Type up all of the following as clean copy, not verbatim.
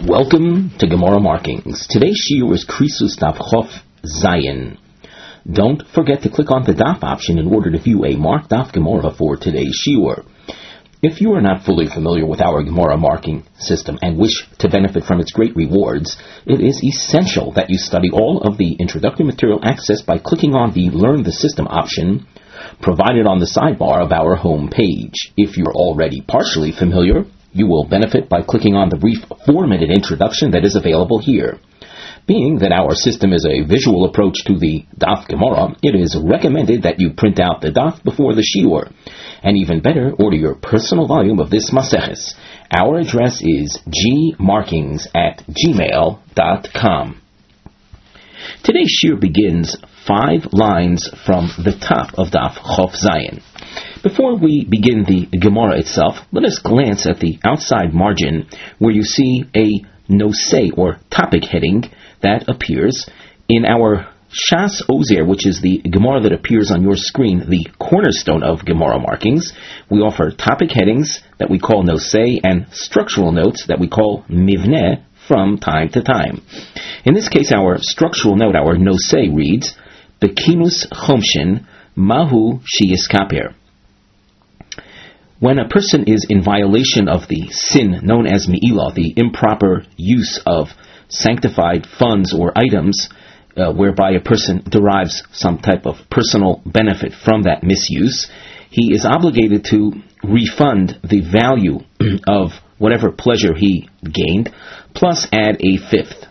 Welcome to Gemara Markings. Today's shiur is Krisus Daf Chof Zayin. Don't forget to click on the Daf option in order to view a marked Daf Gemara for today's shiur. If you are not fully familiar with our Gemara marking system and wish to benefit from its great rewards, it is essential that you study all of the introductory material accessed by clicking on the Learn the System option provided on the sidebar of our home page. If you're already partially familiar, you will benefit by clicking on the brief 4-minute introduction that is available here. Being that our system is a visual approach to the Daf Gemara, it is recommended that you print out the Daf before the shiur. And even better, order your personal volume of this Maseches. Our address is gmarkings@gmail.com. Today's shiur begins 5 lines from the top of Daf Chof Zayin. Before we begin the Gemara itself, let us glance at the outside margin where you see a nosei or topic heading that appears in our Shas Ozer, which is the Gemara that appears on your screen, the cornerstone of Gemara markings. We offer topic headings that we call nosei and structural notes that we call mivneh from time to time. In this case, our structural note, our nosei, reads, Bekinus Chomshin Mahu Shiyiskaper. When a person is in violation of the sin known as Me'ilah, the improper use of sanctified funds or items, whereby a person derives some type of personal benefit from that misuse, he is obligated to refund the value of whatever pleasure he gained, plus add a fifth.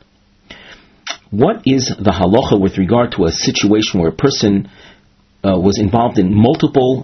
What is the halacha with regard to a situation where a person was involved in multiple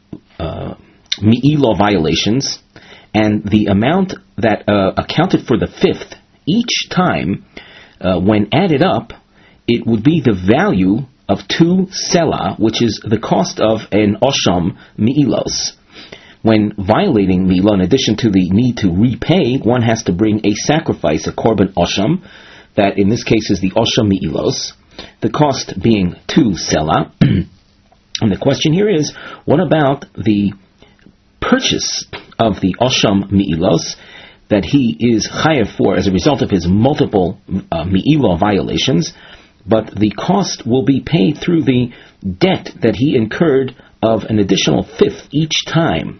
Me'ilah violations, and the amount that accounted for the fifth each time, when added up, it would be the value of 2 selah, which is the cost of an osham Me'ilos. When violating Me'ilah, in addition to the need to repay, one has to bring a sacrifice, a korban osham, that in this case is the osham Me'ilos, the cost being 2 selah. And the question here is, what about the purchase of the osham Me'ilos that he is chayav for as a result of his multiple Me'ilah violations, but the cost will be paid through the debt that he incurred of an additional fifth each time.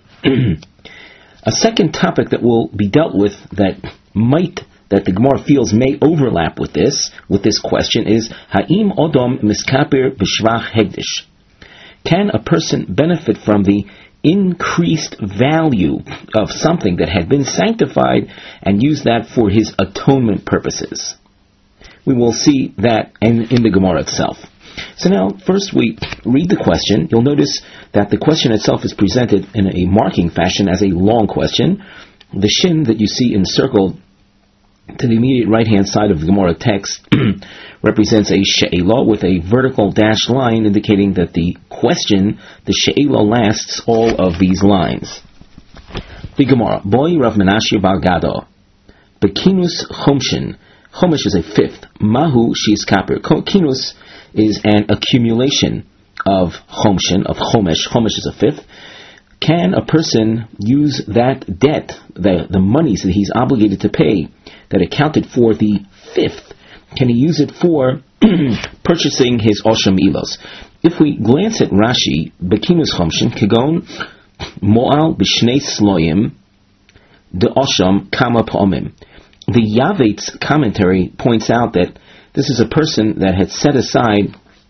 A second topic that will be dealt with that the Gemara feels may overlap with this question is Ha'im Odom Miskaper B'Shvach Hegdish. Can a person benefit from the increased value of something that had been sanctified and use that for his atonement purposes? We will see that in the Gemara itself. So now, first we read the question. You'll notice that the question itself is presented in a marking fashion as a long question. The shin that you see encircled to the immediate right-hand side of the Gemara text represents a she'elah with a vertical dashed line indicating that the question, the she'elah, lasts all of these lines. The Gemara, Boy Rav Menashe Bar Gado, Bekinus Chomshin. Chomesh is a fifth. Mahu Shiyiskaper. Kinus is an accumulation of Chomshin, of Chomesh. Chomesh is a fifth. Can a person use that debt, the monies that he's obligated to pay, that accounted for the fifth, can he use it for purchasing his osham Me'ilos? If we glance at Rashi, Bekinus Chomshin, Kegon, Mo'al B'Shnei Sloyim, De Osham Kama Pa'omim. The Yavet's commentary points out that this is a person that had set aside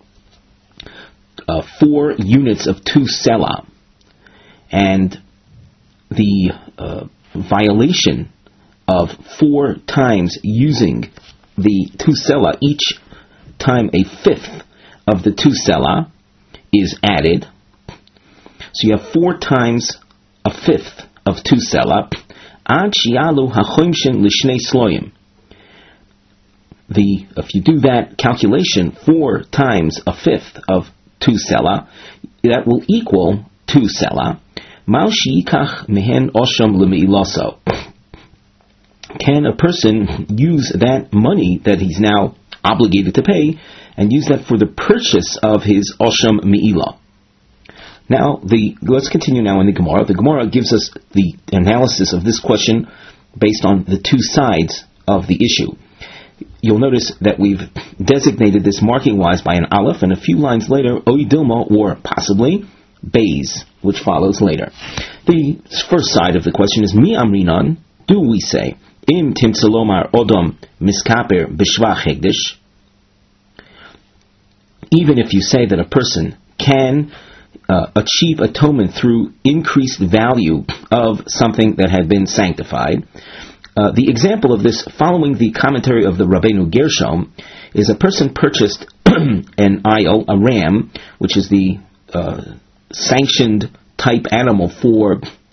4 units of 2 selah, and the violation of 4 times using the 2 selah, each time a fifth of the 2 selah is added. So you have 4 times a fifth of 2 selah. Ad shialu hachomshin lishnei sloyim. If you do that calculation 4 times a fifth of 2 selah, that will equal 2 selah. Mal shiyikach mehen osham l'meilaso. Can a person use that money that he's now obligated to pay and use that for the purchase of his osham me'ilah? Now, let's continue now in the Gemara. The Gemara gives us the analysis of this question based on the 2 sides of the issue. You'll notice that we've designated this marking-wise by an aleph, and a few lines later, oy dilma, or possibly beis, which follows later. The first side of the question is, mi amrinan, do we say, im timtzelomar odom miskaper b'shvach hegdish? Even if you say that a person can achieve atonement through increased value of something that had been sanctified. The example of this, following the commentary of the Rabbeinu Gershom, is a person purchased an ayil, a ram, which is the sanctioned type animal for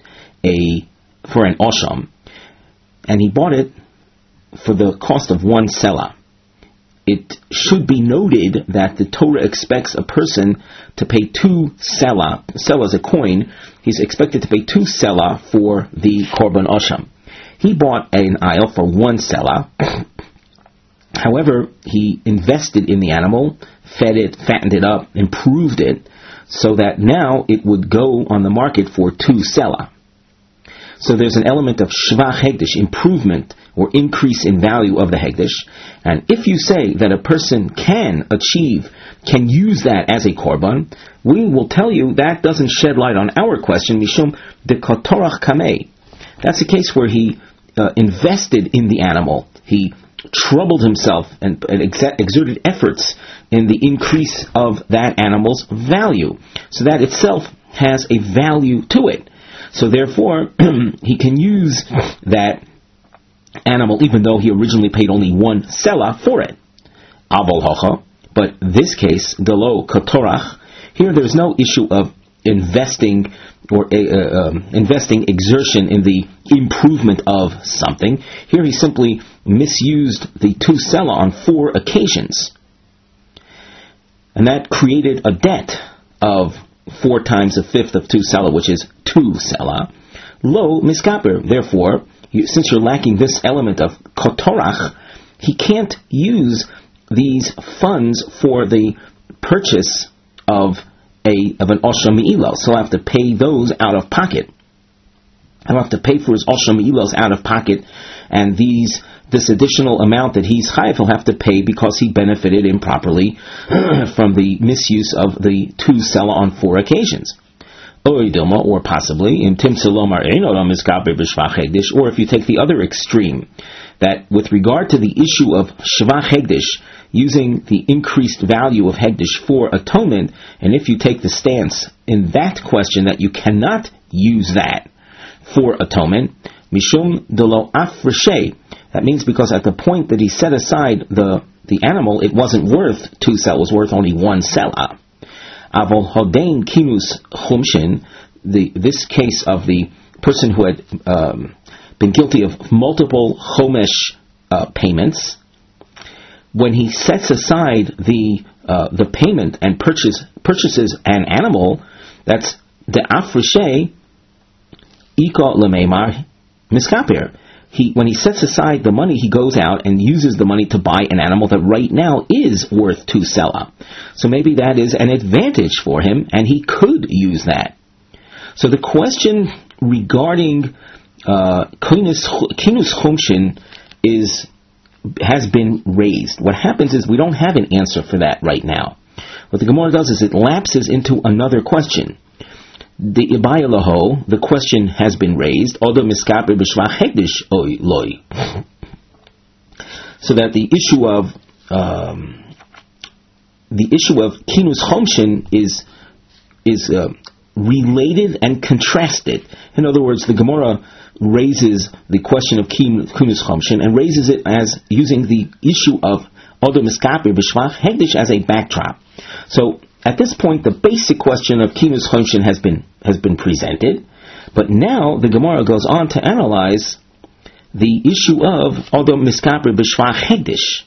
an osham, and he bought it for the cost of 1 selah. It should be noted that the Torah expects a person to pay 2 selah. Selah is a coin. He's expected to pay 2 selah for the korban osham. He bought an ayil for 1 selah. However, he invested in the animal, fed it, fattened it up, improved it, so that now it would go on the market for 2 selah. So there's an element of shvach hegdish, improvement or increase in value of the hegdish. And if you say that a person can use that as a korban, we will tell you that doesn't shed light on our question, mishum de kotorach kamei. That's a case where he invested in the animal. He troubled himself and exerted efforts in the increase of that animal's value. So that itself has a value to it. So therefore, he can use that animal even though he originally paid only 1 selah for it. Avol hocha, but this case, delo kotorach, here there's no issue of investing or investing exertion in the improvement of something. Here he simply misused the 2 selah on 4 occasions. And that created a debt of 4 times a fifth of 2 selah, which is 2 selah. Lo miskaper. Therefore, since you're lacking this element of kotorach, he can't use these funds for the purchase of an osham me'ilos. So he'll have to pay those out of pocket. He'll have to pay for his osham me'ilos out of pocket, and this additional amount that he's chayav, he'll have to pay because he benefited improperly from the misuse of the 2 selah on 4 occasions. Or possibly, or if you take the other extreme, that with regard to the issue of shvach hegdish, using the increased value of hegdish for atonement, and if you take the stance in that question that you cannot use that for atonement, mishum de lo afreshe, that means because at the point that he set aside the animal, it wasn't worth 2 selah, it was worth only 1 selah. Avol hodein kinus chumshin, this case of the person who had been guilty of multiple chomesh payments, when he sets aside the payment and purchases an animal, that's the afreshe ika lemeimar miskaper. When he sets aside the money, he goes out and uses the money to buy an animal that right now is worth 2 selah. So maybe that is an advantage for him, and he could use that. So the question regarding kinus chumshin has been raised. What happens is we don't have an answer for that right now. What the Gemara does is it lapses into another question. The Ibayalaho, the question has been raised, Odo miskaper b'shvach hegdish oy loy. So that the issue of kinus chomshin is related and contrasted. In other words, the Gemara raises the question of kinus chomshin and raises it as using the issue of Odo miskaper b'shvach hegdish as a backdrop. So at this point, the basic question of kinus chomshin has been presented, but now the Gemara goes on to analyze the issue of Odo miskaper b'shvach hegdish.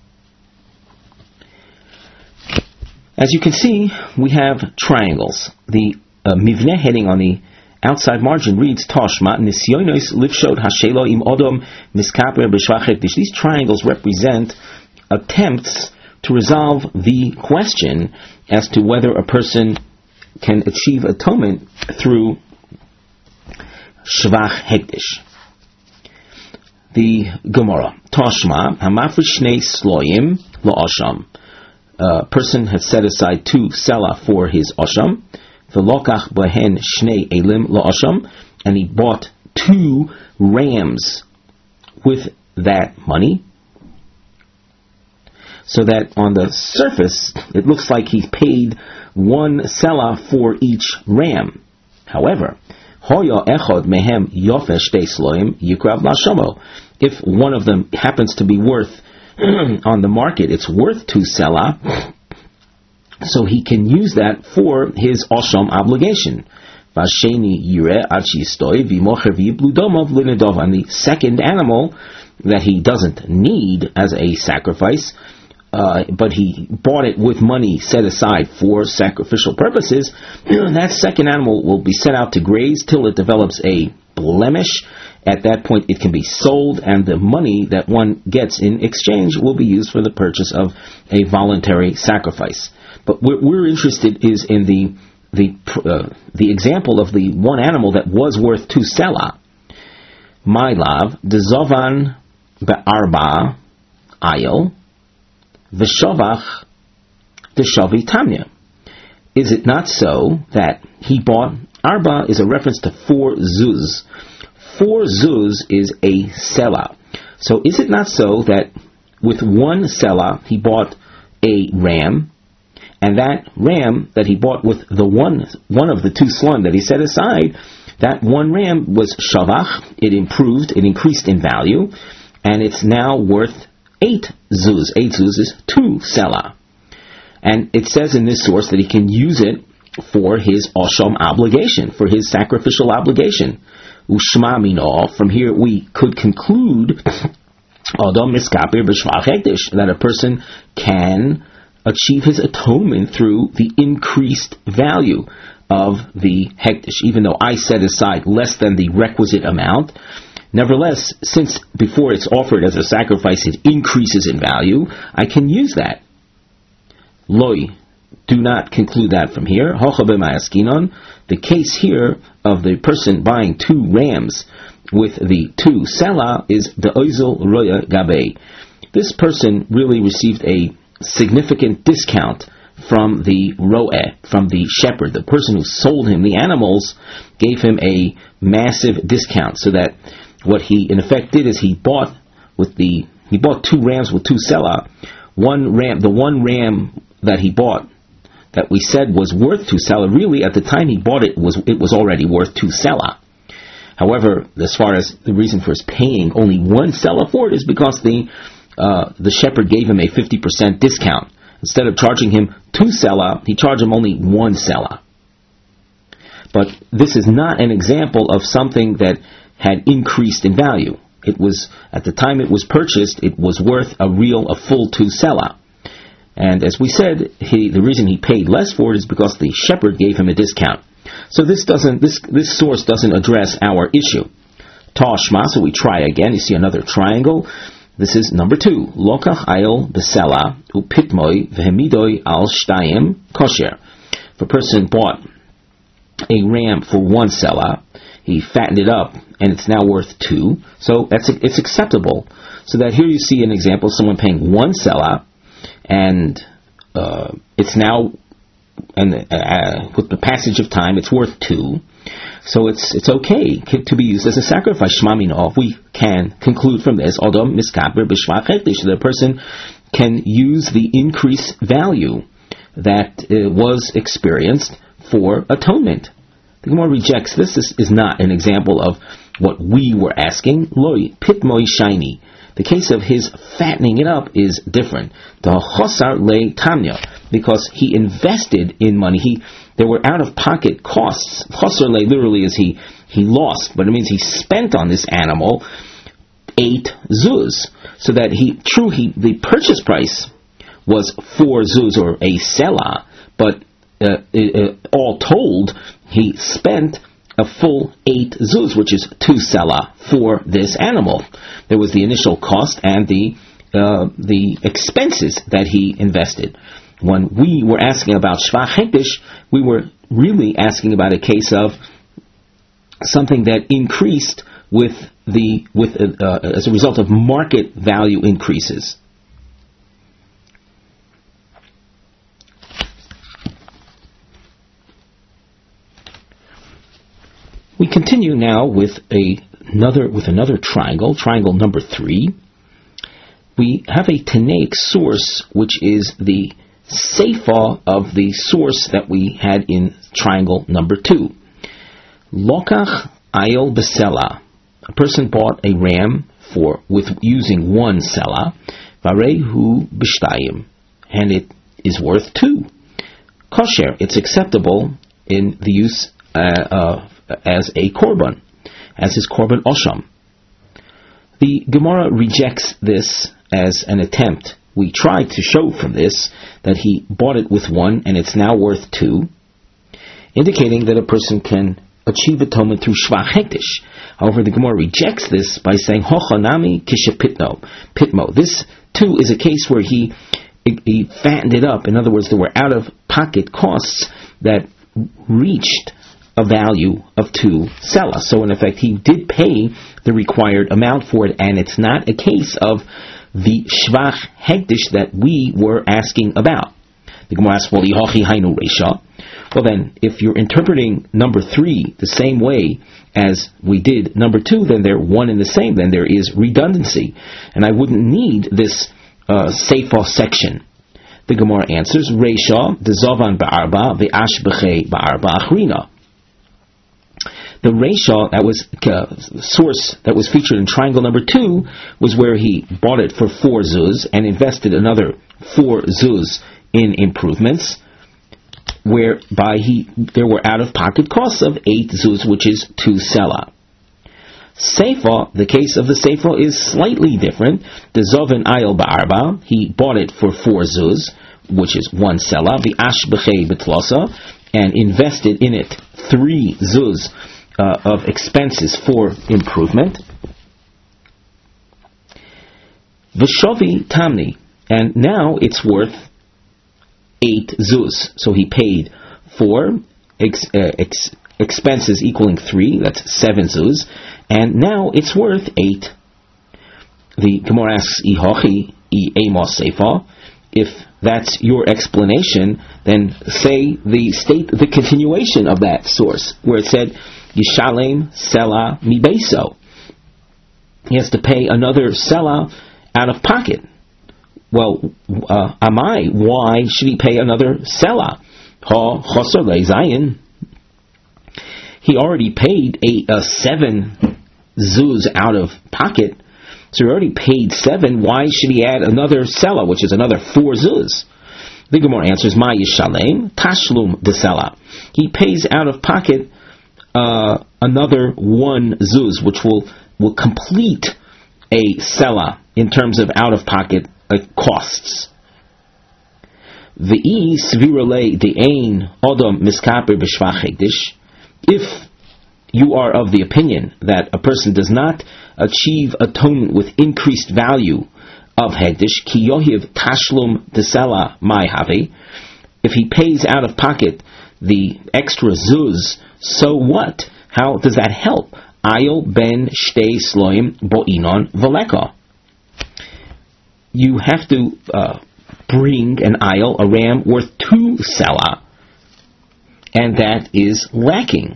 As you can see, we have triangles. The mivneh heading on the outside margin reads Toshma nisyonos lifshot hashelo im odom miskaper b'shvach hegdish. These triangles represent attempts to resolve the question as to whether a person can achieve atonement through shvach hegdish. The Gemara, Toshma, hamafrish shnei sloim la'asham. A person has set aside 2 selah for his asham. V'lokach behen shnei elim la'asham. And he bought 2 rams with that money. So that on the surface, it looks like he paid 1 selah for each ram. However, hoya echod mehem yofesh shtei sloim yikrav la'ashamo. If one of them happens to be worth, on the market, it's worth 2 selah, so he can use that for his asham obligation. And the second animal that he doesn't need as a sacrifice, but he bought it with money set aside for sacrificial purposes, that second animal will be set out to graze till it develops a blemish. At that point it can be sold, and the money that one gets in exchange will be used for the purchase of a voluntary sacrifice. But what we're interested is in the example of the one animal that was worth 2 selah. My love, dezovan be'arba ayil, v'shovach deshavi tamya. Is it not so that he bought, arba is a reference to 4 zuz. 4 zuz is a selah. So is it not so that with 1 selah he bought a ram, and that ram that he bought with the one of the 2 slun that he set aside, that 1 ram was shavach, it increased in value, and it's now worth 8 zuz. 8 zuz is 2 selah. And it says in this source that he can use it for his asham obligation, for his sacrificial obligation. Ushma mino, from here we could conclude that a person can achieve his atonement through the increased value of the hektish. Even though I set aside less than the requisite amount, nevertheless, since before it's offered as a sacrifice it increases in value, I can use that. Loi, do not conclude that from here. The case here of the person buying 2 rams with the 2 selah is the oizel roya gabe. This person really received a significant discount from the roeh, from the shepherd. The person who sold him the animals gave him a massive discount, so that what he in effect did is he bought 2 rams with 2 selah. The one ram that he bought, that we said was worth 2 selah, really at the time he bought it was already worth 2 selah. However, as far as the reason for his paying only 1 selah for it is because the shepherd gave him a 50% discount. Instead of charging him 2 selah, he charged him only 1 selah. But this is not an example of something that had increased in value. It was, at the time it was purchased, it was worth a full 2 selah. And as we said, the reason he paid less for it is because the shepherd gave him a discount. So this source doesn't address our issue. Tashma, so we try again. You see another triangle. This is number 2. Lokach ayil besela upitmoi vehemidoi al shtayim kosher. If a person bought a ram for 1 selah, he fattened it up, and it's now worth 2. So it's acceptable. So that here you see an example of someone paying 1 selah, and it's now, with the passage of time, it's worth 2. So it's okay to be used as a sacrifice. Shmamino, we can conclude from this, although miskaber b'shvach hektish, the person can use the increased value that was experienced for atonement. The Gemara rejects this. This is not an example of what we were asking. Loi pitmoi shiny. The case of his fattening it up is different. The chosar le tamya, because he invested in money. There were out-of-pocket costs. Chosar le literally is he lost, but it means he spent on this animal 8 zuz. So that the purchase price was 4 zuz or a selah, but all told, he spent a full 8 zuz, which is 2 selah, for this animal. There was the initial cost and the expenses that he invested. When we were asking about shvach hektish, we were really asking about a case of something that increased with as a result of market value increases. We continue now with another triangle number 3. We have a Tanaic source, which is the Seifa of the source that we had in triangle number 2. Lokach ayol besela. A person bought a ram with using 1 sela, varehu b'shtayim, and it is worth 2. Kosher, it's acceptable in the use as a korban, as his korban osham. The Gemara rejects this as an attempt. We tried to show from this that he bought it with 1 and it's now worth 2, indicating that a person can achieve atonement through shvach hektish. However, the Gemara rejects this by saying hochanami kishepitmo. This too is a case where he fattened it up. In other words, there were out-of-pocket costs that reached a value of 2 sela. So in effect, he did pay the required amount for it, and it's not a case of the shvach hektish that we were asking about. The Gemara asks, well, yihochi hainu reisha. Well then, if you're interpreting number 3 the same way as we did number 2, then they're one and the same. Then there is redundancy, and I wouldn't need this seifa section. The Gemara answers, reisha dezavan ba'arba ve'ash b'chei ba'arba achrina. The reisha, that was source that was featured in triangle number 2, was where he bought it for 4 zuz and invested another 4 zuz in improvements, whereby there were out-of-pocket costs of 8 zuz, which is 2 sela. Seifa, the case of the Seifa is slightly different. The Zovan Ayel Ba'arba, he bought it for 4 zuz, which is 1 sela, the Ash B'chei B'tlosa, and invested in it 3 zuz of expenses for improvement. V'shovi Tamni, and now it's worth 8 zuz. So he paid 4 expenses equaling 3, that's 7 zuz, and now it's worth 8. The Gemara asks, Ihochi I emos seifa. If that's your explanation, then state the continuation of that source, where it said, Yishalem sela mibeso. He has to pay another sela out of pocket. Well, why should he pay another sela? Ha chosar lezayin. He already paid a 7 zuz out of pocket, so he already paid 7. Why should he add another sela, which is another 4 zuz? The Gemara answers, Ma yishalem tashlum de sela. He pays out of pocket another 1 zuz, which will complete a sela in terms of out of pocket costs. V'i svirale de'ain odom miskaper b'shvach hektish. If you are of the opinion that a person does not achieve atonement with increased value of hektish, ki yohiv tashlum desela mai havi, if he pays out of pocket the extra zuz, so what? How does that help? Ayol ben shtei sloim bo'inon veleka. You have to bring an ayol, a ram, worth 2 sela, and that is lacking.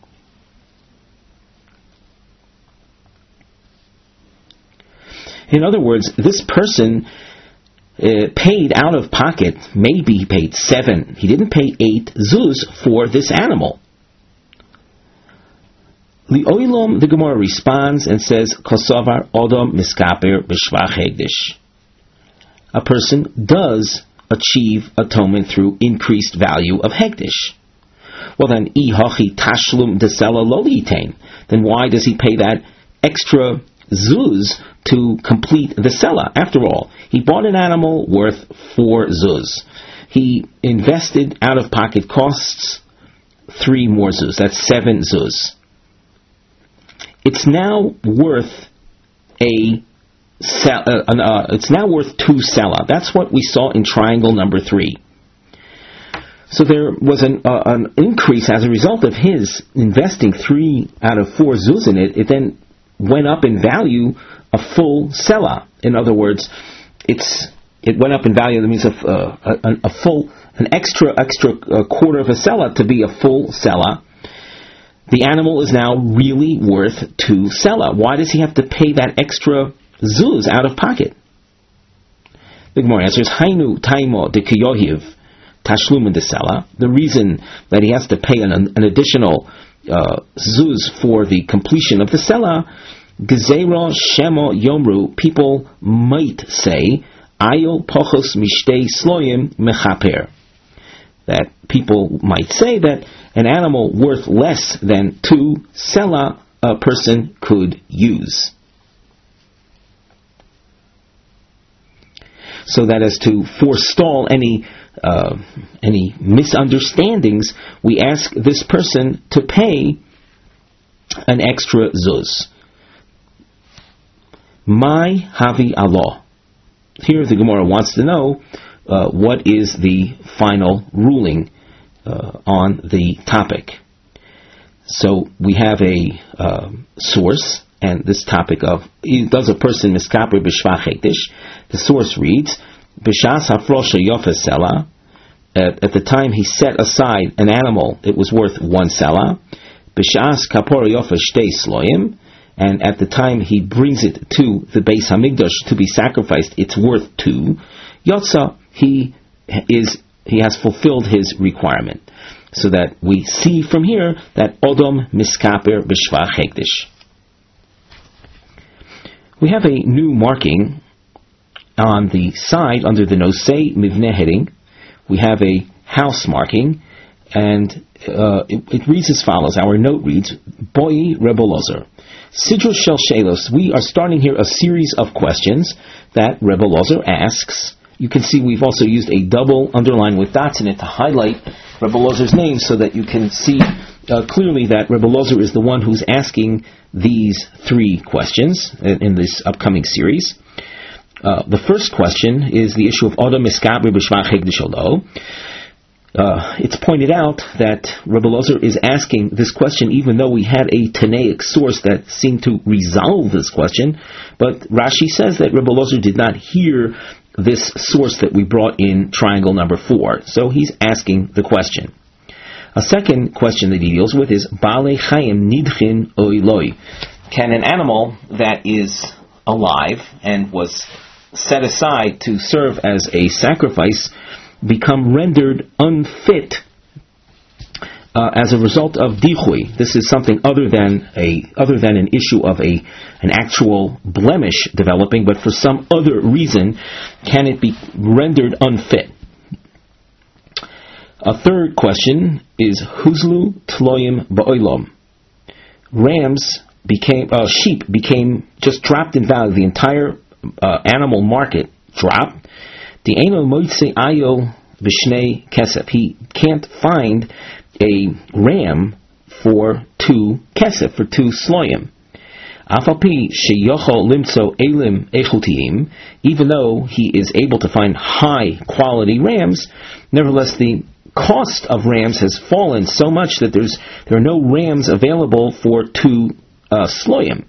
In other words, this person paid out of pocket, maybe he paid 7, he didn't pay 8 zuz for this animal. Li'oilom, the Gemara responds and says, Kosovar odom miskaper b'shvach hektish. A person does achieve atonement through increased value of hektish. Well then, ihachi tashlum desela lo litain. Then why does he pay that extra zuz to complete the sela? After all, he bought an animal worth 4 zuz. He invested out-of-pocket costs 3 more zuz. That's 7 zuz. It's now worth it's now worth 2 sela. That's what we saw in triangle number 3. So there was an increase as a result of his investing 3 out of 4 zuz in it. It then went up in value a full selah. In other words, it went up in value. That means an extra quarter of a selah to be a full selah. The animal is now really worth 2 selah. Why does he have to pay that extra zuz out of pocket? The Gemara answers, Hainu taimo de kiyohiv tashlum de selah. The reason that he has to pay an additional zuz for the completion of the selah, gezerah shemo yomru, people might say, ayol pochos mishtei sloyim mechaper. That people might say that an animal worth less than 2 selah a person could use. So that as to forestall any misunderstandings, we ask this person to pay an extra zuz. My havi Allah. Here the Gemara wants to know what is the final ruling on the topic. So we have a source, and this topic of, does a person miskaper b'shvach hektish? The source reads, B'shas hafrosha yofes selah. At the time he set aside an animal, it was worth 1 selah. B'shas kapora yofes shtei sloyim. And at the time he brings it to the Beis Hamikdash to be sacrificed, it's worth 2. Yotza, he has fulfilled his requirement. So that we see from here that Odom miskaper b'shvach hektish. We have a new marking on the side under the Nosei Mivneh heading. We have a house marking, and it reads as follows. Our note reads, Boi Rebbe Lozer. Sidrus Shel Shelos. We are starting here a series of questions that Rebbe Lozer asks. You can see we've also used a double underline with dots in it to highlight Rebbe Lozer's name so that you can see clearly that Rebbe Lozer is the one who's asking these 3 questions in this upcoming series. The first question is the issue of Odom Miskaber B'Shvach Hektish Olo. It's pointed out that Rebbe Lozer is asking this question even though we had a Tanaic source that seemed to resolve this question, but Rashi says that Rebbe Lozer did not hear this source that we brought in triangle number 4. So he's asking the question. A second question that he deals with is Baalei Chaim Nidchin Oiloi. Can an animal that is alive and was set aside to serve as a sacrifice become rendered unfit as a result of dichui? This is something other than an issue of an actual blemish developing, but for some other reason, can it be rendered unfit? A third question is Huzlu Tloyim Ba'olam. Sheep became just dropped in value. The entire animal market dropped. The Eino Moitse Ayo Vishnei Kesef. He can't find a ram for 2 kesef, for 2 sloyim. Afapi sheyochol limtso elim echutiyim. Even though he is able to find high quality rams, nevertheless the cost of rams has fallen so much that there are no rams available for 2 sloyim.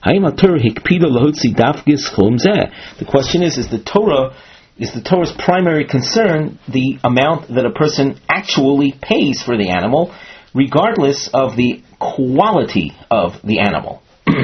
The question is the Torah's primary concern the amount that a person actually pays for the animal, regardless of the quality of the animal?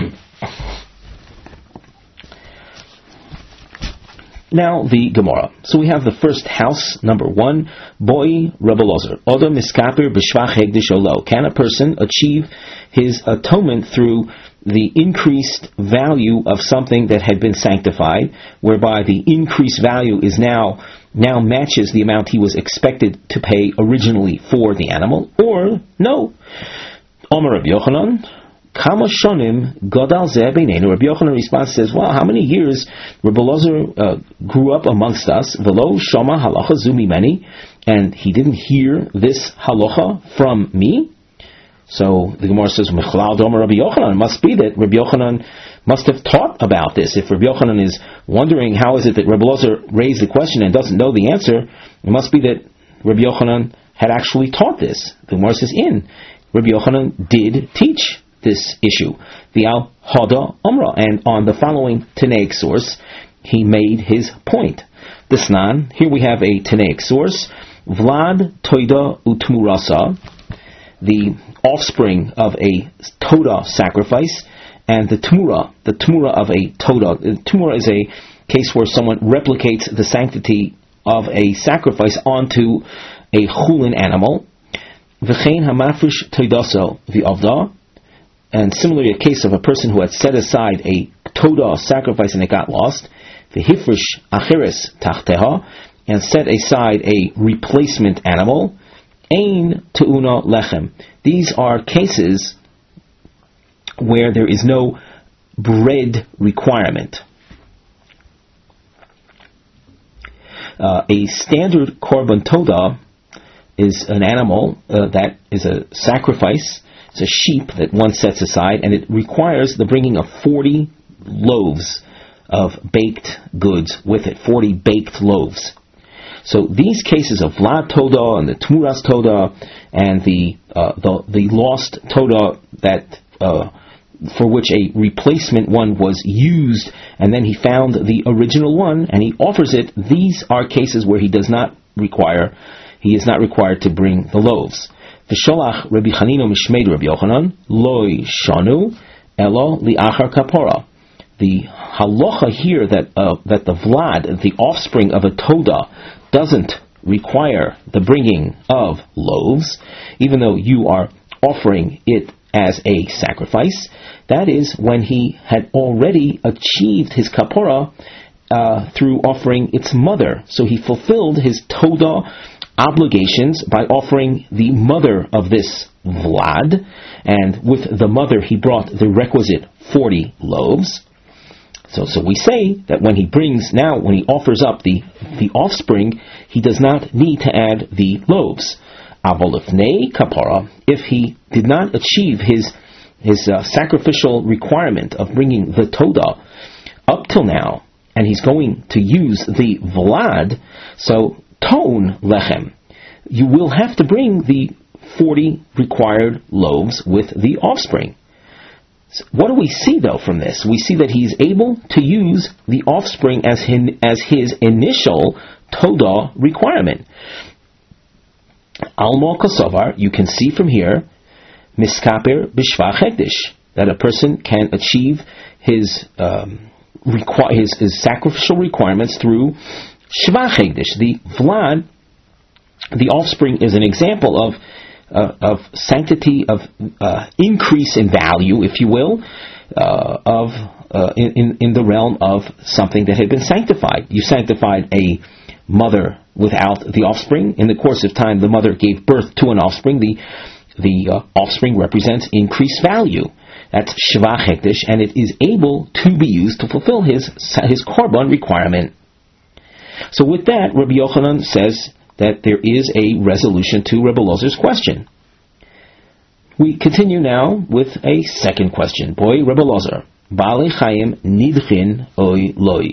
Now the Gemara. So we have the first house, number 1, Boi Rebbe Lozer. Odom miskaper b'shvach hektish olo. Can a person achieve his atonement through the increased value of something that had been sanctified, whereby the increased value is now matches the amount he was expected to pay originally for the animal, or no? Omer Rabbi Yochanan, Kama shonim godal zeh beineinu. Rabbi Yochanan response says, well, how many years Rebbe Lozer grew up amongst us, velo shama halacha zu mimeni, and he didn't hear this halacha from me? So the Gemara says, Mechlal Domer Rabbi Yochanan. It must be that Rabbi Yochanan must have taught about this. If Rabbi Yochanan is wondering how is it that Rebbe Lozer raised the question and doesn't know the answer, it must be that Rabbi Yochanan had actually taught this. The Gemara says, Rabbi Yochanan did teach this issue. The Al Hada Umrah, and on the following Tanaic source, he made his point. Disnan, here we have a Tanaic source, Vlad Toida Utmurasa, the offspring of a Toda sacrifice, and the Tmura of a Toda. Tmura is a case where someone replicates the sanctity of a sacrifice onto a chulin animal. V'chein hamafrish toidaso v'avda, and similarly a case of a person who had set aside a Toda sacrifice and it got lost. V'hifrish acheres tachteha, and set aside a replacement animal. Ein te'una lechem. These are cases where there is no bread requirement. A standard korban toda is an animal that is a sacrifice. It's a sheep that one sets aside, and it requires the bringing of 40 loaves of baked goods with it, 40 baked loaves. So these cases of Vlad Toda and the Tmuras Toda and the lost Toda that for which a replacement one was used, and then he found the original one and he offers it, these are cases where he is not required to bring the loaves. V'sholach Rabbi Chanina mishmeid Rabbi Yochanan loy shanu elo li'achar kapora. The halacha here that the Vlad, the offspring of a Toda, doesn't require the bringing of loaves, even though you are offering it as a sacrifice, that is when he had already achieved his kapora through offering its mother. So he fulfilled his Toda obligations by offering the mother of this Vlad, and with the mother he brought the requisite 40 loaves. So we say that when he offers up the offspring, he does not need to add the loaves. Avolifnei kapara, if he did not achieve his sacrificial requirement of bringing the Toda up till now, and he's going to use the Vlad, so ton lechem, you will have to bring the 40 required loaves with the offspring. So what do we see though from this? We see that he is able to use the offspring as his initial Toda requirement. Almo kosovar, you can see from here, miskaper b'shvach hekdesh, that a person can achieve his sacrificial requirements through shvach hekdesh. The Vlad, the offspring, is an example of sanctity, of increase in value, if you will, in the realm of something that had been sanctified. You sanctified a mother without the offspring. In the course of time, the mother gave birth to an offspring. The offspring represents increased value. That's shvach hekdesh, and it is able to be used to fulfill his korban requirement. So with that, Rabbi Yochanan says that there is a resolution to Rebbe Lozer's question. We continue now with a second question. Boy, Rebbe Lozer, Baalei Chayim nidchin oy loy.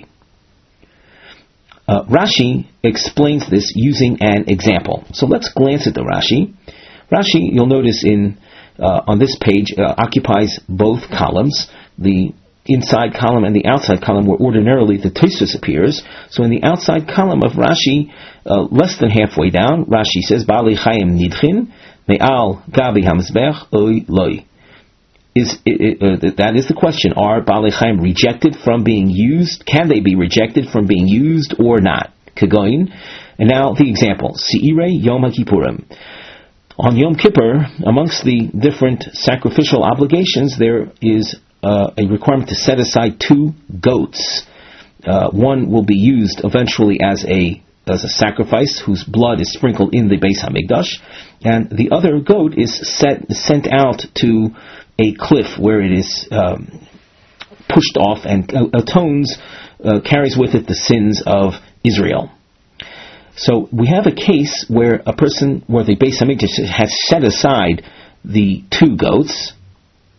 Rashi explains this using an example. So let's glance at the Rashi. Rashi, you'll notice on this page, occupies both columns. The inside column and the outside column, where ordinarily the Tosfos appears. So in the outside column of Rashi, less than halfway down, Rashi says, Baalei Chayim nidchin me'al gabi hamizbech oy loy. That is the question. Are Baalei Chayim rejected from being used? Can they be rejected from being used or not? Kagoin. And now the example. Seirei Yom HaKippurim. On Yom Kippur, amongst the different sacrificial obligations, there is a requirement to set aside 2 goats. One will be used eventually as a sacrifice whose blood is sprinkled in the Beis Hamikdash, and the other goat is sent out to a cliff where it is pushed off and carries with it the sins of Israel. So we have a case where the Beis Hamikdash has set aside the 2 goats,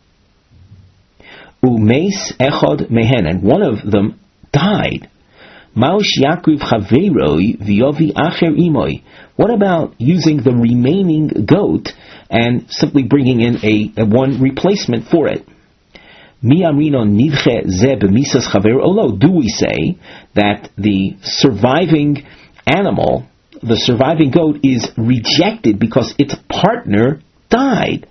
umeis echad mehen, and one of them died. Maush Yaakov Chaveroi V'yovi Acher Imoi. What about using the remaining goat and simply bringing in a one replacement for it? Mi amrino nidche ze b'misas chaver olo. Do we say that the surviving animal, the surviving goat, is rejected because its partner died?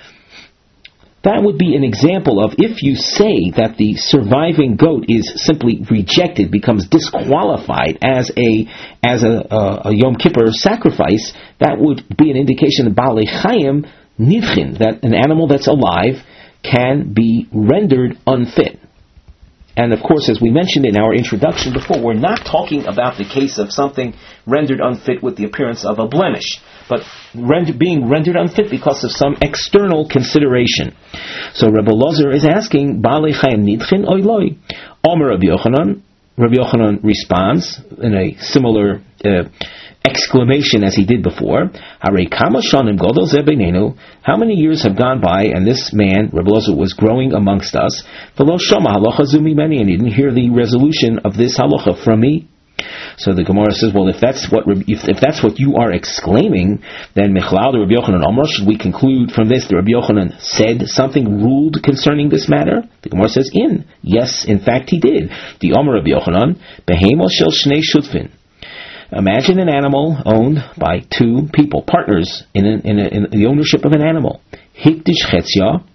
That would be an example of if you say that the surviving goat is simply rejected, becomes disqualified as a Yom Kippur sacrifice, that would be an indication that Baalei Chayim nidchin, that an animal that's alive can be rendered unfit. And of course, as we mentioned in our introduction before, we're not talking about the case of something rendered unfit with the appearance of a blemish, but being rendered unfit because of some external consideration. So Rebbe Lozer is asking, Baalei Chayim nidchin oy loy? Omer Rabbi Yochanan. Rabbi Yochanan responds in a similar exclamation as he did before. Harei kama shanim godol zeh beinenu. How many years have gone by and this man, Rebbe Lozer, was growing amongst us? V'lo shama halacha zu mimeni, and he didn't hear the resolution of this halacha from me. So the Gemara says, well, if that's what you are exclaiming, then Michlal the Rabbi Yochanan Omer, should we conclude from this that Rabbi Yochanan said something, ruled concerning this matter? The Gemara says, yes, in fact he did. The Omer Rabbi Yochanan, behemo shel shnei shutfin. Imagine an animal owned by two people, partners in the ownership of an animal. Hikdish chetzia.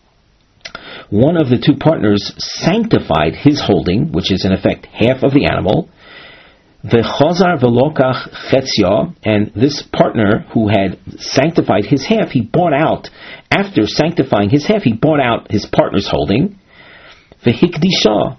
One of the two partners sanctified his holding, which is in effect half of the animal. V'chazar v'lokach chetzia, and this partner who had sanctified his half, he bought out, after sanctifying his half, he bought out his partner's holding. V'hikdisha,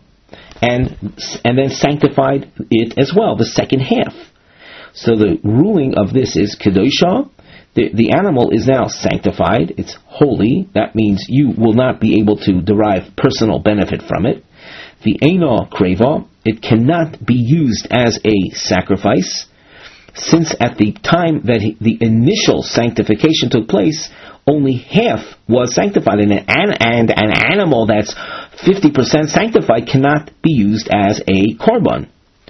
and then sanctified it as well, the second half. So the ruling of this is kedosha. The animal is now sanctified, it's holy, that means you will not be able to derive personal benefit from it. The eino kreva, it cannot be used as a sacrifice, since at the time that the initial sanctification took place, only half was sanctified, and an animal that's 50% sanctified cannot be used as a korban.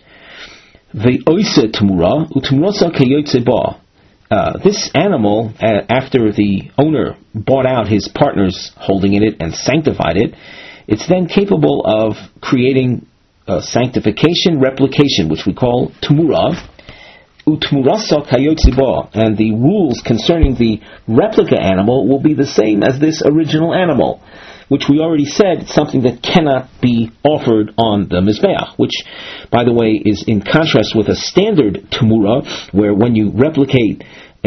The oise tumura utumrosa keyotze ba. This animal, after the owner bought out his partner's holding in it and sanctified it, it's then capable of creating sanctification, replication, which we call tumura. Utmurasa kayotze ba, and the rules concerning the replica animal will be the same as this original animal, which we already said is something that cannot be offered on the Mizbeach, which, by the way, is in contrast with a standard tumura, where when you replicate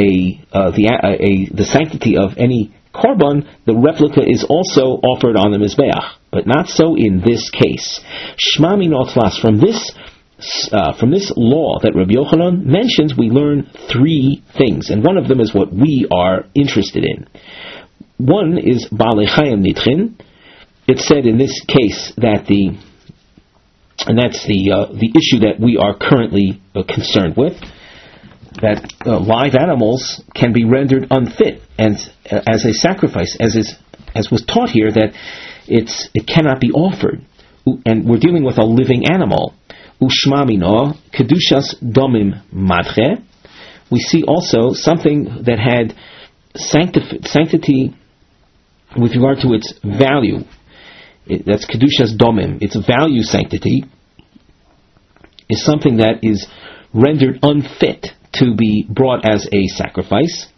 the sanctity of any korban, the replica is also offered on the Mizbeach, but not so in this case. Shma min otlas, from this law that Rabbi Yochanan mentions, we learn three things, and one of them is what we are interested in. One is Baalei Chayim nidchin. It's said in this case that that's the issue that we are currently concerned with, that live animals can be rendered unfit and as a sacrifice, as was taught here, that it cannot be offered, and we're dealing with a living animal. Ushma mino kedushas domim madche. We see also something that had sanctity with regard to its value. That's kedushas domim. Its value sanctity is something that is rendered unfit to be brought as a sacrifice.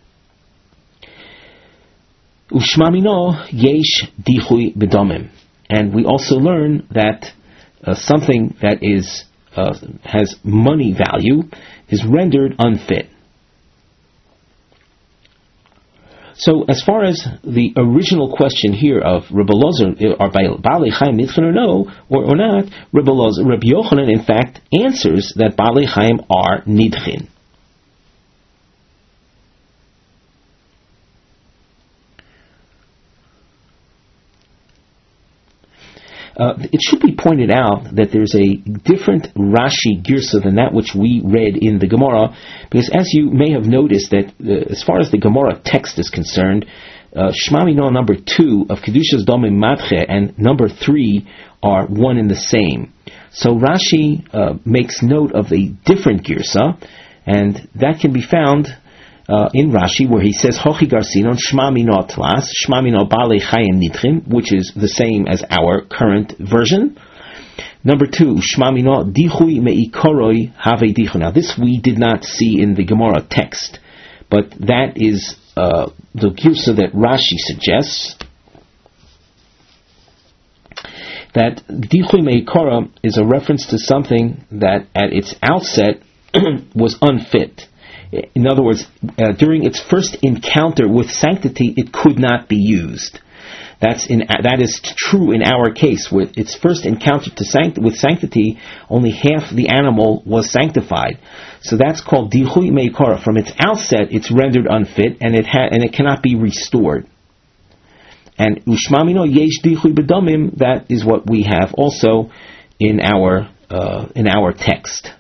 Ushma mino yesh dichui b'domim. And we also learn that something that has money value is rendered unfit. So, as far as the original question here of Rebbe Lozer, are Baalei Chayim nidchin or no, or not, Rebbe Yochanan, in fact, answers that Baalei Chayim are nidchin. It should be pointed out that there's a different Rashi Girsa than that which we read in the Gemara, because as you may have noticed that as far as the Gemara text is concerned, Shema Mino number 2 of Kedushas Domim Matche and number 3 are one and the same. So Rashi makes note of a different girsa, and that can be found in Rashi, where he says Hochi Garsinon Shema Mino Tlas Shema Mino Bale Chayim Nitrim, which is the same as our current version. Number 2, Shema Mino Dichui Meikoroi Have Dichu. Now this we did not see in the Gemara text, but that is the girsa that Rashi suggests, that Dichui Meikora is a reference to something that at its outset was unfit. In other words, during its first encounter with sanctity, it could not be used. That is true in our case. With its first encounter with sanctity, only half the animal was sanctified. So that's called Dichui Meikora. From its outset, it's rendered unfit, and it cannot be restored. And Ushma Mino Yesh Dichui B'Domim, that is what we have also in our text.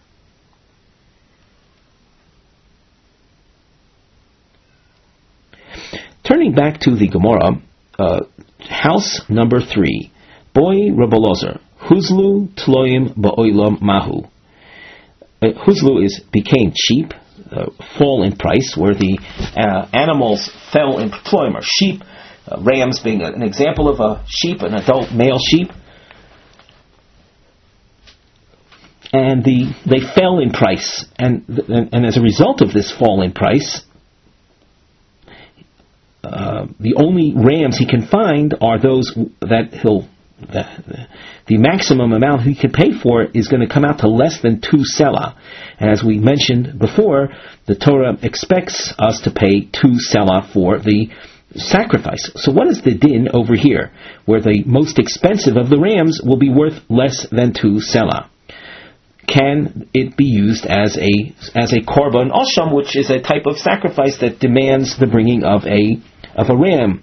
Turning back to the Gemara, house number 3, Boy Rebolozer, Huzlu Tloim Ba'olam Mahu. Huzlu became cheap, fall in price, where the animals fell in Tloim, or sheep, rams being an example of a sheep, an adult male sheep. And they fell in price, and as a result of this fall in price, the only rams he can find are those that the maximum amount he can pay for is going to come out to less than 2 selah. And as we mentioned before, the Torah expects us to pay 2 selah for the sacrifice. So what is the din over here, where the most expensive of the rams will be worth less than 2 selah? Can it be used as a korban osham, which is a type of sacrifice that demands the bringing of a ram?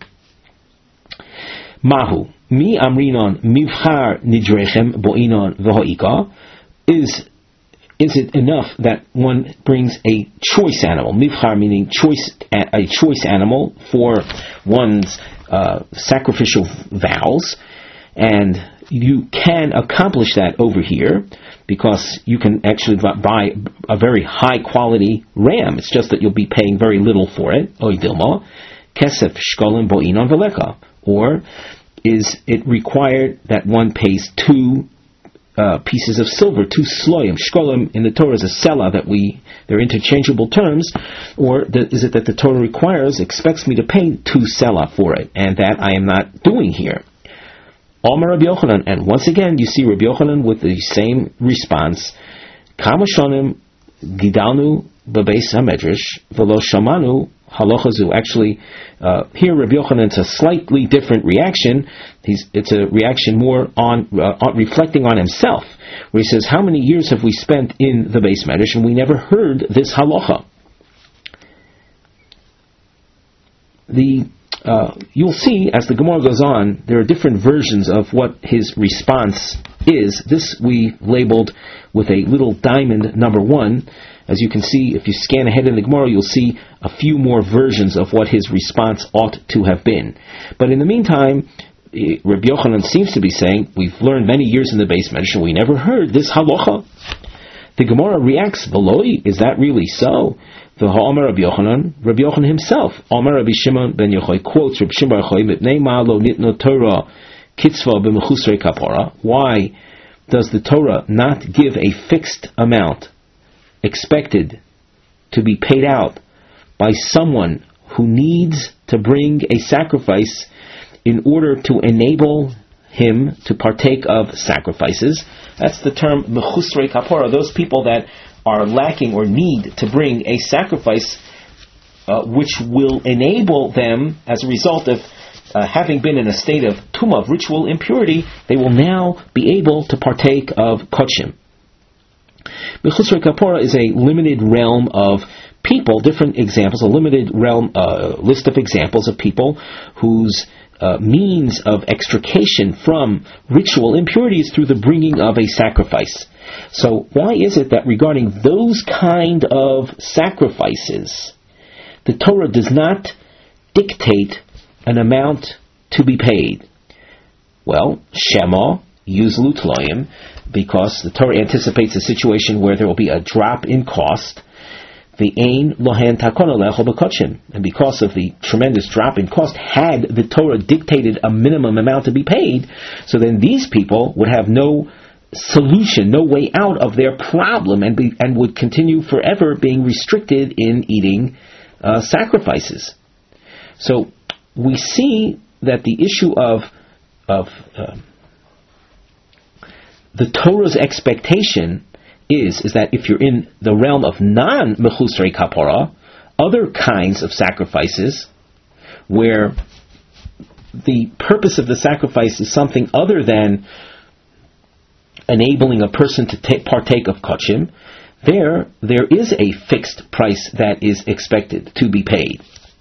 Mahu mi amrinon mivchar nidrechem boinon v'hoika. Is it enough that one brings a choice animal? Mivchar meaning a choice animal for one's sacrificial vows, and you can accomplish that over here, because you can actually buy a very high quality ram. It's just that you'll be paying very little for it. Oy dilma, kesef shkolim bo'inon veleka. Or is it required that one pays 2 pieces of silver, 2 sloim? Shkolim in the Torah is a selah, they're interchangeable terms. Or is it that the Torah expects me to pay 2 selah for it, and that I am not doing here? Omer Rabbi Yochanan, and once again you see Rabbi Yochanan with the same response. Kama shonim gidalnu bebeis hamedrash v'lo shamanu halachazu. Actually, here Rabbi Yochanan, it's a slightly different reaction. It's a reaction more on reflecting on himself, where he says, how many years have we spent in the beis medrash and we never heard this halacha? You'll see as the Gemara goes on, there are different versions of what his response is. This we labeled with a little diamond number 1. As you can see, if you scan ahead in the Gemara, you'll see a few more versions of what his response ought to have been. But in the meantime, Rabbi Yochanan seems to be saying, we've learned many years in the beis medrash, we never heard this halacha. The Gemara reacts, Veloi, is that really so? The Ha'omer Rabbi Yochanan himself, Omer Rabbi Shimon ben Yochai, quotes Rabbi Shimon ben Yochai, Mipnei ma lo nitno Torah kitzva b'mechusrei kapara. Why does the Torah not give a fixed amount expected to be paid out by someone who needs to bring a sacrifice in order to enable him to partake of sacrifices? That's the term mechusrei kapara, those people that are lacking or need to bring a sacrifice which will enable them, as a result of having been in a state of tumah, of ritual impurity, they will now be able to partake of kodshim. Mechusrei kapara is a limited realm of people, different examples, a limited realm, list of examples of people whose means of extrication from ritual impurity is through the bringing of a sacrifice. So why is it that regarding those kind of sacrifices, the Torah does not dictate an amount to be paid. Well, Shema Yuzlu Tloim, because the Torah anticipates a situation where there will be a drop in cost. The Ein Lohen Takona Lecho B'Kochim, and because of the tremendous drop in cost, had the Torah dictated a minimum amount to be paid, so then these people would have no solution, no way out of their problem, and would continue forever being restricted in eating sacrifices. So we see that the issue of the Torah's expectation is that if you're in the realm of non-mechusrei kapara, other kinds of sacrifices, where the purpose of the sacrifice is something other than enabling a person to partake of kochim, there is a fixed price that is expected to be paid.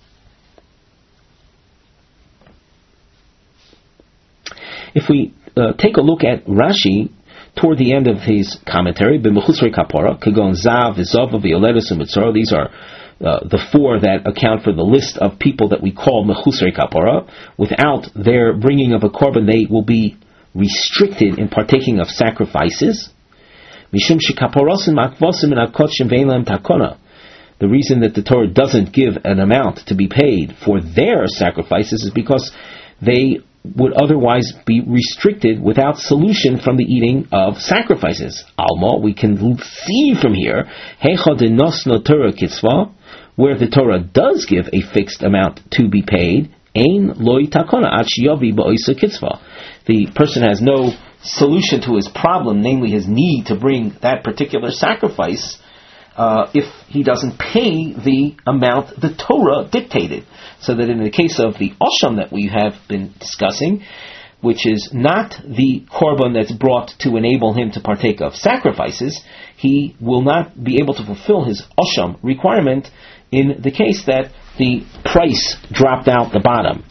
If we take a look at Rashi, toward the end of his commentary, b'mechusrei kapara, kagon zav, v'zava, v'yoledus, and mitzora, these are the four that account for the list of people that we call mechusrei kapara. Without their bringing of a korban, they will be restricted in partaking of sacrifices. Mishum shekaparosim makvosim and akotshim ve'elam takona. The reason that the Torah doesn't give an amount to be paid for their sacrifices is because they would otherwise be restricted without solution from the eating of sacrifices. Alma, we can see from here, Heicha de nosno Torah kitzvah, where the Torah does give a fixed amount to be paid, ein loy takona ach yavi ba'oisa kitzvah. The person has no solution to his problem, namely his need to bring that particular sacrifice, if he doesn't pay the amount the Torah dictated. So that in the case of the Osham that we have been discussing, which is not the korban that's brought to enable him to partake of sacrifices, he will not be able to fulfill his Osham requirement in the case that the price dropped out the bottom.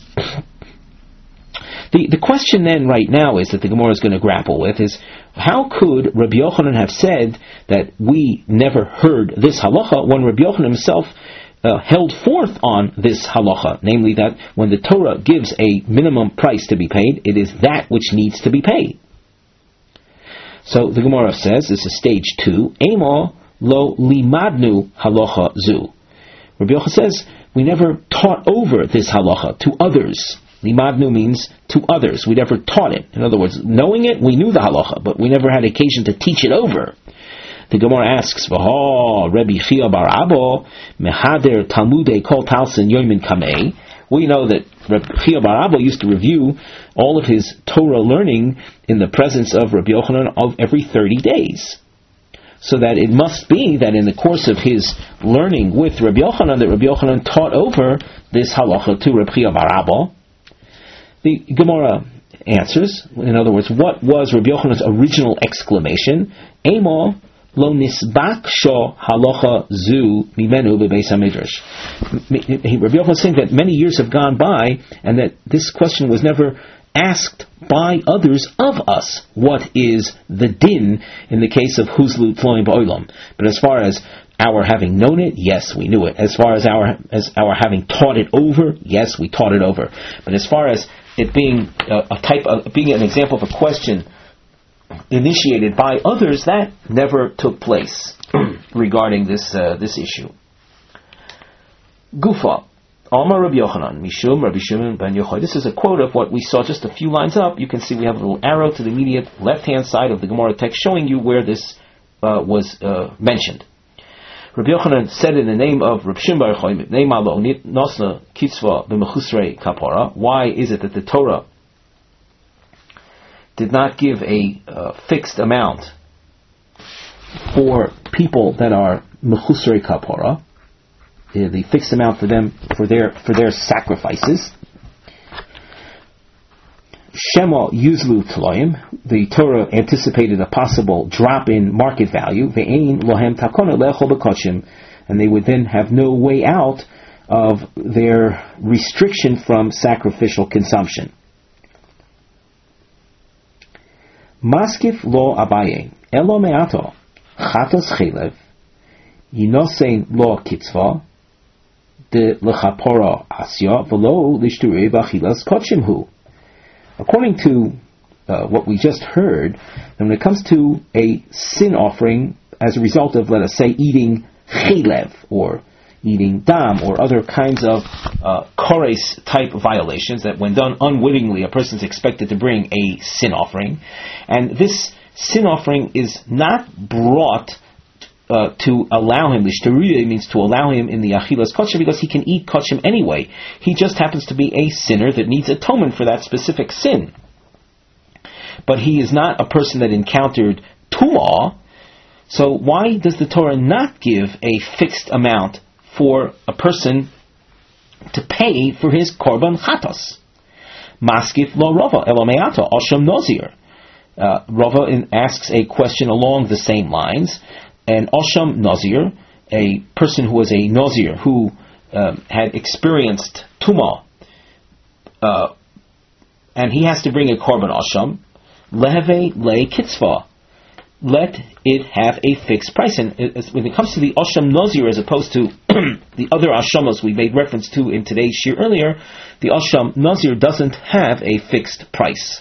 The question then right now is that the Gemara is going to grapple with is, how could Rabbi Yochanan have said that we never heard this halacha when Rabbi Yochanan himself held forth on this halacha, namely that when the Torah gives a minimum price to be paid, it is that which needs to be paid. So the Gemara says, this is stage 2, Ema lo limadnu halacha zu. Rabbi Yochanan says, we never taught over this halacha to others. Limadnu means to others. We never taught it. In other words, knowing it, we knew the halacha, but we never had occasion to teach it over. The Gemara asks, "V'ho Rabbi Chia bar Abba mehader Talmudei kol talsin yomin kamei." We know that Rabbi Chia bar Abba used to review all of his Torah learning in the presence of Rabbi Yochanan of every 30 days. So that it must be that in the course of his learning with Rabbi Yochanan, that Rabbi Yochanan taught over this halacha to Rabbi Chia bar Abba. The Gemara answers, in other words, what was Rabbi Yochanan's original exclamation? Ema lo nisbak sho halacha zu mimenu bebeis hamedrash. Rabbi Yochanan is saying that many years have gone by, and that this question was never asked by others of us. What is the din in the case of huzlu tloim ba'olam? But as far as our having known it, yes, we knew it. As far as our having taught it over, yes, we taught it over. But as far as it being being an example of a question initiated by others, that never took place regarding this issue. Gufa, Alma Rabbi Yochanan, Mishum Rabbi Shimon ben Yochai. This is a quote of what we saw just a few lines up. You can see we have a little arrow to the immediate left-hand side of the Gemara text showing you where this was mentioned. Rabbi Yochanan said in the name of Rabbi Shimon bar Yochai, Nosna Kitzvah b'mechusrei kapara. Why is it that the Torah did not give a fixed amount for people that are mechusrei kapara? The fixed amount for them for their sacrifices. Shema Yuzlu Tloim, the Torah anticipated a possible drop in market value, Ve'ein Lohem Takona Lechol B'Kochim, and they would then have no way out of their restriction from sacrificial consumption. Maskif Lo Abaye, Elo Me'ato, Chatos Chelev, Yinosein Lo Kitzvah, de lechapora asya v'lo lishturei v'achilas kodshim hu. According to what we just heard, when it comes to a sin offering as a result of, let us say, eating chelev or eating dam or other kinds of kores type violations, that when done unwittingly a person is expected to bring a sin offering, and this sin offering is not brought to allow him, lishteriya means to allow him in the achilas kodshim, because he can eat kodshim anyway. He just happens to be a sinner that needs atonement for that specific sin. But he is not a person that encountered tumah. So why does the Torah not give a fixed amount for a person to pay for his korban chatos? Maskif lo rova elo me'ata osham nozir. Rava asks a question along the same lines. An osham nozir, a person who was a nozir who had experienced tumah, and he has to bring a korban osham. Leheve le kitzvah. Let it have a fixed price. And when it comes to the Osham Nazir, as opposed to the other Ashamos we made reference to in today's shir earlier, the Osham Nazir doesn't have a fixed price.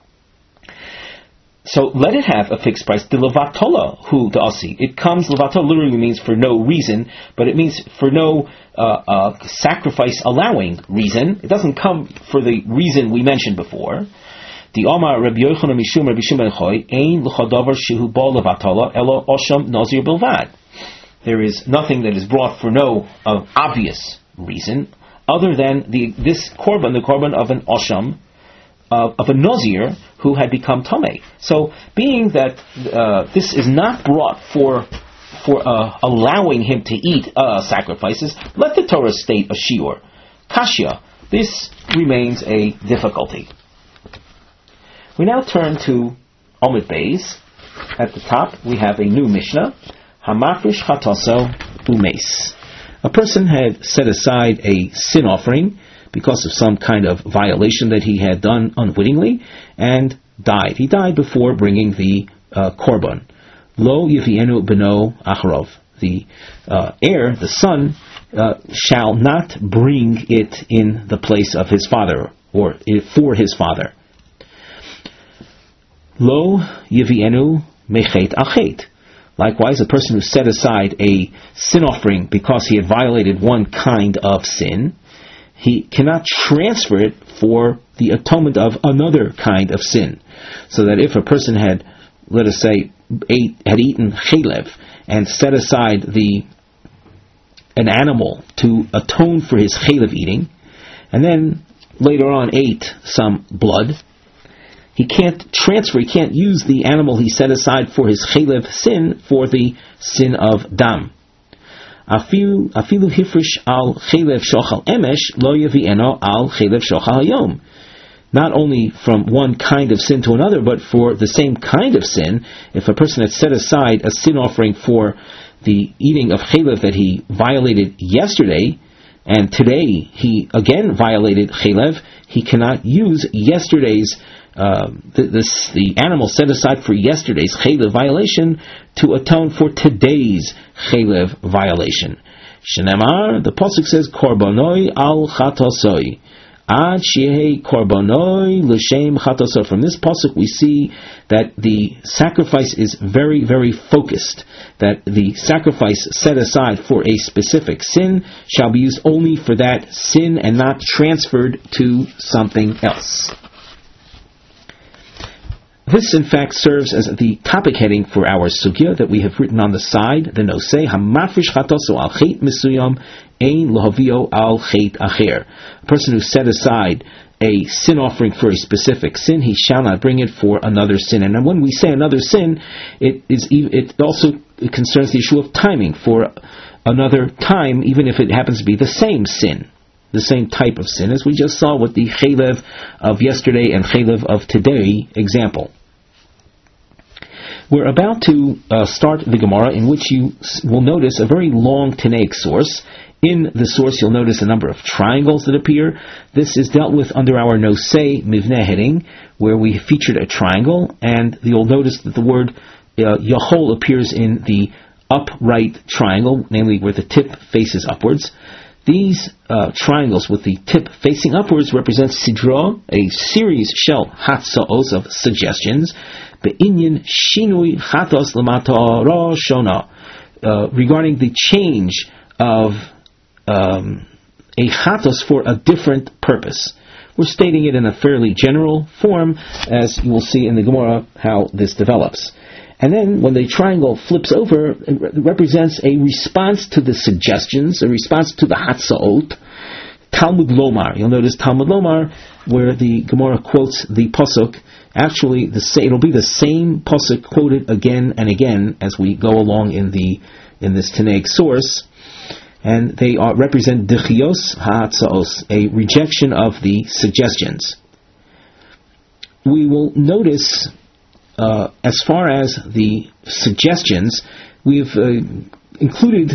So let it have a fixed price. The Levatola hu da'asi. It comes, Levatola literally means for no reason, but it means for no sacrifice allowing reason. It doesn't come for the reason we mentioned before. The Omar Rabbi Yochanan Mishum Rabbi Shimon Choy Ein l'chadavar shehu ba levatala elo osham nazir bilvad. There is nothing that is brought for no obvious reason other than this korban, the korban of an osham, of a nazir who had become tamei. So, being that this is not brought for allowing him to eat sacrifices, let the Torah state a shiur. Kashya. This remains a difficulty. We now turn to Omid Beis. At the top, we have a new Mishnah, Hamafrish Chataso Umes. A person had set aside a sin offering because of some kind of violation that he had done unwittingly, and died. He died before bringing the korban. Lo Yivienu Beno Acharov. The heir, the son, shall not bring it in the place of his father, or for his father. Lo yivienu mechet achet. Likewise, a person who set aside a sin offering because he had violated one kind of sin, he cannot transfer it for the atonement of another kind of sin. So that if a person had, let us say, had eaten chelev and set aside an animal to atone for his chelev eating, and then later on ate some blood, he can't transfer, he can't use the animal he set aside for his chelev sin for the sin of dam. Afilu hifrish al chelev shochal emesh lo yavieno al chelev shochal hayom. Not only from one kind of sin to another, but for the same kind of sin, if a person had set aside a sin offering for the eating of chelev that he violated yesterday, and today he again violated chelev, he cannot use yesterday's the animal set aside for yesterday's chelev violation to atone for today's chelev violation. Shenemar, the pasuk says, korbanoi al chatasoi. Ad shehei korbanoi l'shem chatasoi. From this pasuk we see that the sacrifice is very, very focused. That the sacrifice set aside for a specific sin shall be used only for that sin and not transferred to something else. This, in fact, serves as the topic heading for our sugya that we have written on the side, the nosei, hamafrish chataso al chet misuyam ein lohavio al chet acher. A person who set aside a sin offering for a specific sin, he shall not bring it for another sin. And when we say another sin, it also concerns the issue of timing for another time, even if it happens to be the same sin. The same type of sin, as we just saw with the chelev of yesterday and chelev of today example. We're about to start the Gemara, in which you will notice a very long Tanaic source. In the source you'll notice a number of triangles that appear. This is dealt with under our Nosei Mivneh heading, where we featured a triangle, and you'll notice that the word Yahol appears in the upright triangle, namely where the tip faces upwards. These triangles with the tip facing upwards represent sidra, a series shel hatzaos of suggestions, be'inyan shinui chatos l'matara shona, regarding the change of a chatos for a different purpose. We're stating it in a fairly general form, as you will see in the Gemara how this develops. And then when the triangle flips over, it represents a response to the suggestions, a response to the Hatzaot. Talmud Lomar. You'll notice Talmud Lomar, where the Gemara quotes the Pasuk. Actually, it'll be the same Pasuk quoted again and again as we go along in this Tanaic source. And they represent Dechios HaHatzaos, a rejection of the suggestions. We will notice, as far as the suggestions, we've included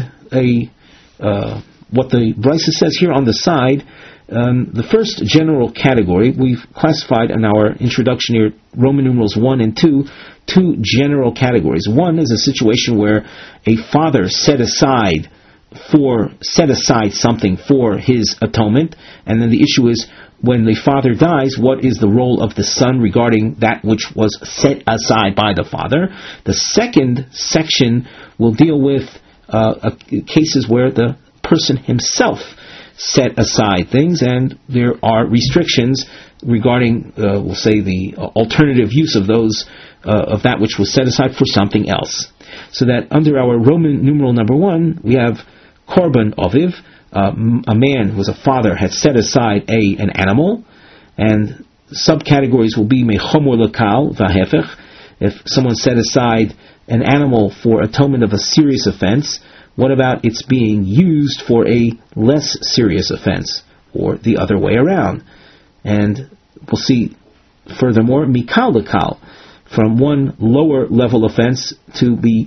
what the Brisa says here on the side. The first general category we've classified in our introduction here, Roman numerals 1 and 2, two general categories. One is a situation where a father set aside something for his atonement, and then the issue is, when the father dies, what is the role of the son regarding that which was set aside by the father? The second section will deal with cases where the person himself set aside things, and there are restrictions regarding, we'll say, the alternative use of those of that which was set aside for something else. So that under our Roman numeral number 1, we have Korban Oviv, a man who was a father had set aside an animal, and subcategories will be Mechomor Lekal Vahefech. If someone set aside an animal for atonement of a serious offense, what about its being used for a less serious offense, or the other way around? And we'll see furthermore Mikal Lekal, from one lower level offense to be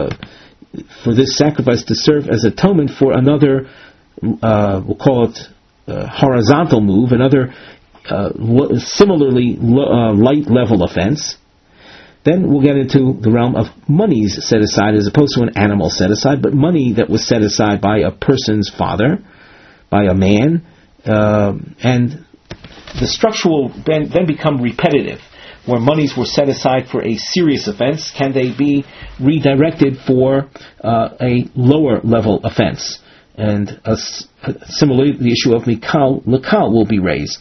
for this sacrifice to serve as atonement for another, we'll call it horizontal move, another similarly light level offense. Then we'll get into the realm of monies set aside as opposed to an animal set aside, but money that was set aside by a person's father, by a man, and the structure will then become repetitive. Where monies were set aside for a serious offense, can they be redirected for a lower level offense? And similarly, the issue of Mikal Lekal will be raised.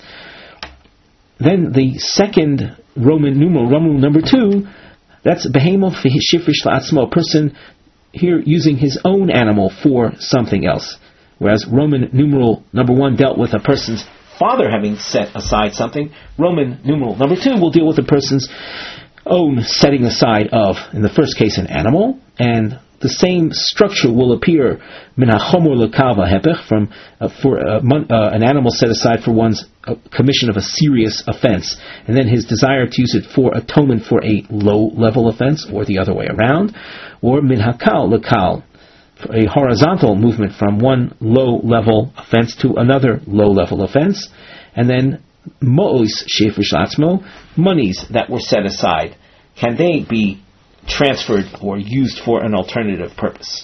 Then the second Roman numeral, Roman number 2, that's Behemoth Shifrish La'atzmo, a person here using his own animal for something else. Whereas Roman numeral number 1 dealt with a person's father having set aside something, Roman numeral number 2 will deal with a person's own setting aside of, in the first case, an animal, and the same structure will appear min hachomor lekal vahepech, from for an animal set aside for one's commission of a serious offense, and then his desire to use it for atonement for a low level offense, or the other way around, or min hakal lekal, a horizontal movement from one low-level offense to another low-level offense, and then mo'os shefrish latzmo, monies that were set aside, can they be transferred or used for an alternative purpose?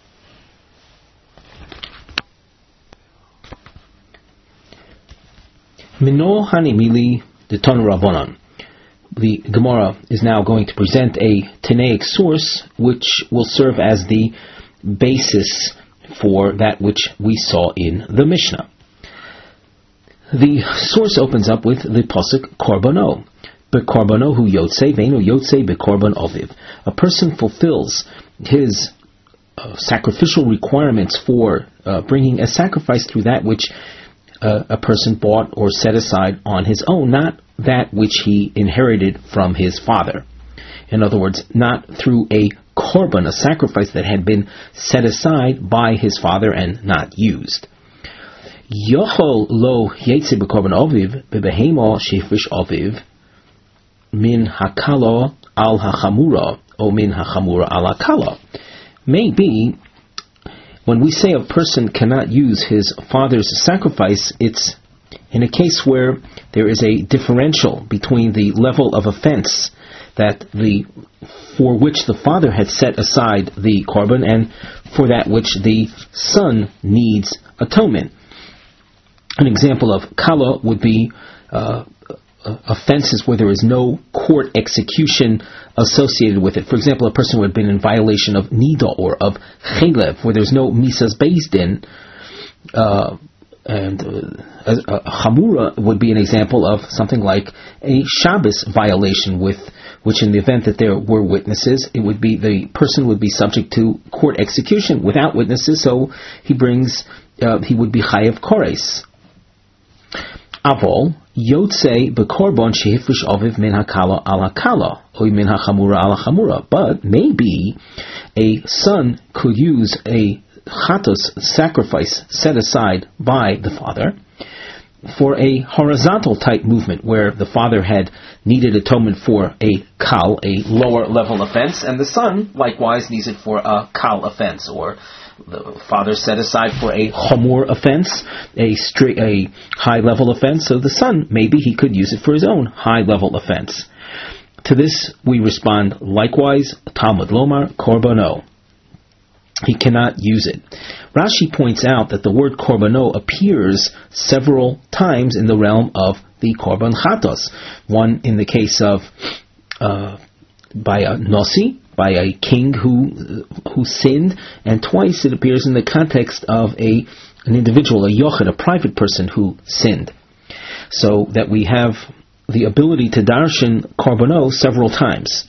Mino hanimili deton rabbanon. The Gemara is now going to present a Tanaic source which will serve as the basis for that which we saw in the Mishnah. The source opens up with the pasuk Korbono. Bekorbono hu yotze veinu yotze bekorban oviv. A person fulfills his sacrificial requirements for bringing a sacrifice through that which a person bought or set aside on his own, not that which he inherited from his father. In other words, not through a korban, a sacrifice that had been set aside by his father and not used. Yochol lo yetze bekorban oviv bebehemo shefrish oviv min hakalo al hachamura or min hachamura al hakala. Maybe when we say a person cannot use his father's sacrifice, it's in a case where there is a differential between the level of offense that for which the father had set aside the korban, and for that which the son needs atonement. An example of kala would be offenses where there is no court execution associated with it. For example, a person who had been in violation of nida or of chelev, where there's no misas beis din, and a chamura would be an example of something like a Shabbos violation, which in the event that there were witnesses, it would be the person would be subject to court execution without witnesses. So he would be chayav kores. Avol yotze bekorban shehifish aviv min hakala ala kala or min hachamura ala chamura. But maybe a son could use a chatos sacrifice set aside by the father for a horizontal type movement where the father had needed atonement for a kal, a lower level offense, and the son likewise needs it for a kal offense, or the father set aside for a chamur offense, a high level offense, so the son, maybe he could use it for his own high level offense. To this we respond, likewise, Talmud Lomar, Korbano. He cannot use it. Rashi points out that the word korbano appears several times in the realm of the korban chatos. One in the case of by a nosi, by a king who sinned, and twice it appears in the context of an individual, a yochid, a private person who sinned. So that we have the ability to darshan korbano several times.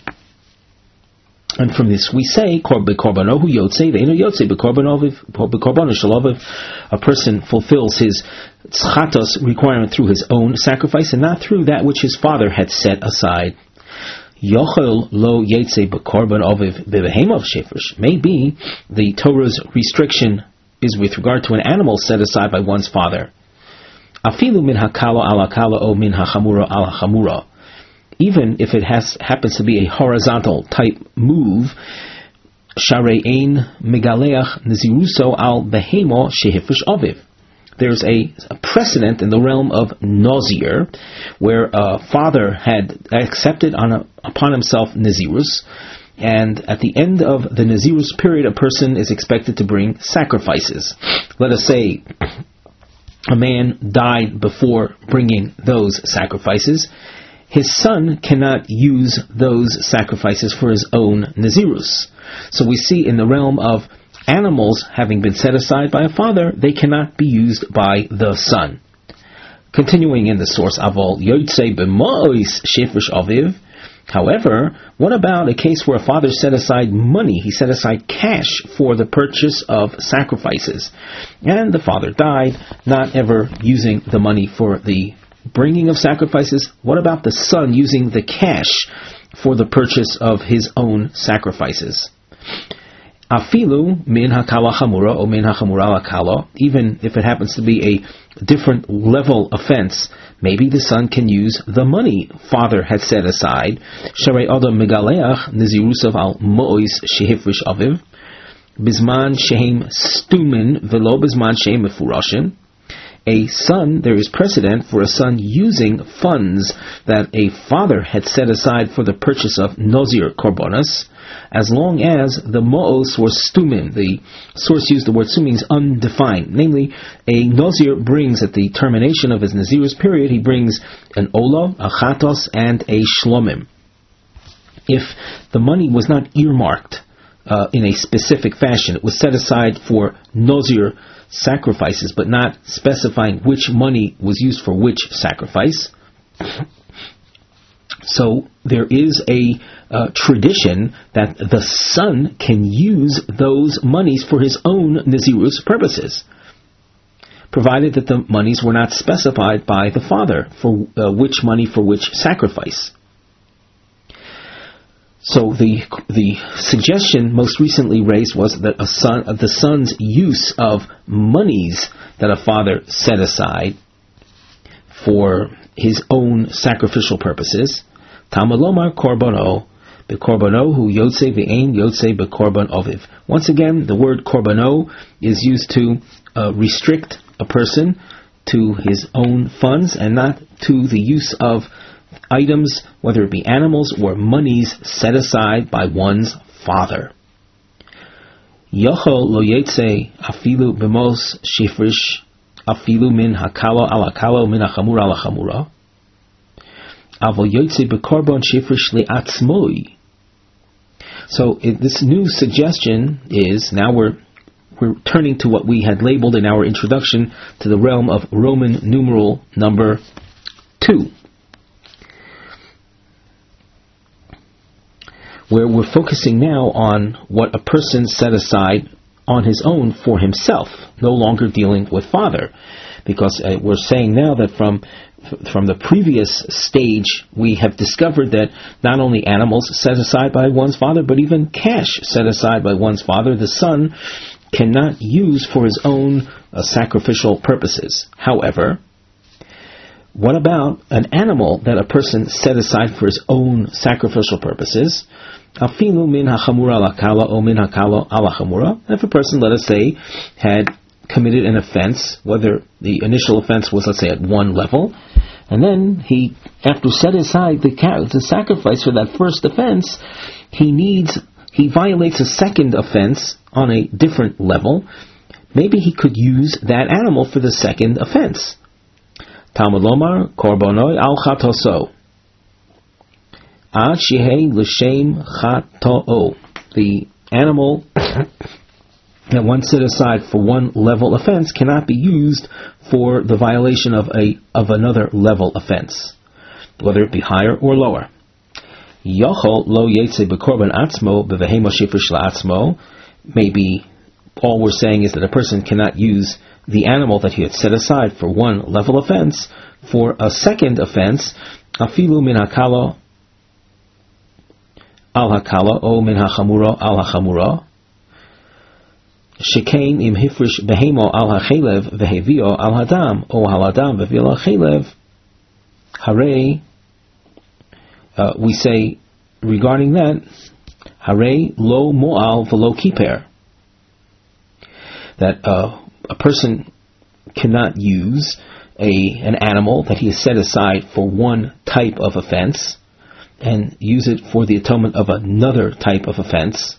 And from this we say, Korbano hu yotze, ve'enu yotze, bekorbano shalaviv, a person fulfills his tzchatos requirement through his own sacrifice and not through that which his father had set aside. Yochel lo yetze bekorban aviv bevehemav shefresh. Maybe the Torah's restriction is with regard to an animal set aside by one's father. Afilu min hakala ala kala o min hachamura ala chamura. Even if it happens to be a horizontal type move, Sharei ein megaleach neziruso al behemo shehifish aviv. There's a precedent in the realm of nazir, where a father had accepted upon himself nazirus, and at the end of the nazirus period, a person is expected to bring sacrifices. Let us say a man died before bringing those sacrifices. His son cannot use those sacrifices for his own nazirus. So we see in the realm of animals having been set aside by a father, they cannot be used by the son. Continuing in the source, Avol Yotze b'ma'os shefresh aviv. However, what about a case where a father set aside money? He set aside cash for the purchase of sacrifices, and the father died, not ever using the money for the bringing of sacrifices. What about the son using the cash for the purchase of his own sacrifices? Afilu min hakala chamura or min hachamura ala kala, even if it happens to be a different level offense, maybe the son can use the money father had set aside. Sharei adam megaleach nezirusav al mo'is shehifrish aviv bizman shehem stumin velo bizman shehem mefurashin. A son, there is precedent for a son using funds that a father had set aside for the purchase of Nozir Korbanos, as long as the Mo'os were stumin. The source used the word stumin means undefined. Namely, a Nozir brings at the termination of his Nazir's period, he brings an Ola, a Chatos, and a Shlomim. If the money was not earmarked in a specific fashion, it was set aside for Nozir sacrifices, but not specifying which money was used for which sacrifice. So there is a tradition that the son can use those monies for his own Nazirus purposes, provided that the monies were not specified by the father for which money for which sacrifice. So the suggestion most recently raised was that the son's use of monies that a father set aside for his own sacrificial purposes. Talmud Lomar Korbano, bekorbano hu yotze ve'ein yotze bekorban oviv. Once again, the word korbano is used to restrict a person to his own funds and not to the use of items, whether it be animals or monies set aside by one's father. Yochol lo yetze afilu b'mos shifrish afilu min hakalo al hakalo min hachamura al hachamura avol yetze b'korban shifrish li'atzmoi. So this new suggestion is, now we're turning to what we had labeled in our introduction to the realm of Roman numeral number 2, where we're focusing now on what a person set aside on his own for himself, no longer dealing with father. Because we're saying now that from the previous stage, we have discovered that not only animals set aside by one's father, but even cash set aside by one's father, the son cannot use for his own sacrificial purposes. However, what about an animal that a person set aside for his own sacrificial purposes? Afilu min hachamura lakala o min hakala ala chamura. If a person, let us say, had committed an offense, whether the initial offense was, let's say, at one level, and then he, after set aside the sacrifice for that first offense, he violates a second offense on a different level. Maybe he could use that animal for the second offense. Talmud lomar korbonoi al chatoso ad shehei l'shem chatoo. The animal that one set aside for one level offense cannot be used for the violation of another level offense, whether it be higher or lower. Yochol lo yetze b'korban atzmo b'vehema shifrish la'atzmo. Maybe all we're saying is that a person cannot use the animal that he had set aside for one level offense for a second offense, afilu min hakala al hakala o min hachamura al hachamura. Shekain im hifrish behemo al hachelev vehevio al hadam o al hadam vehevio al hachelev. Hare, we say regarding that, hare lo mo'al velo kiper, that a person cannot use an animal that he has set aside for one type of offense and use it for the atonement of another type of offense.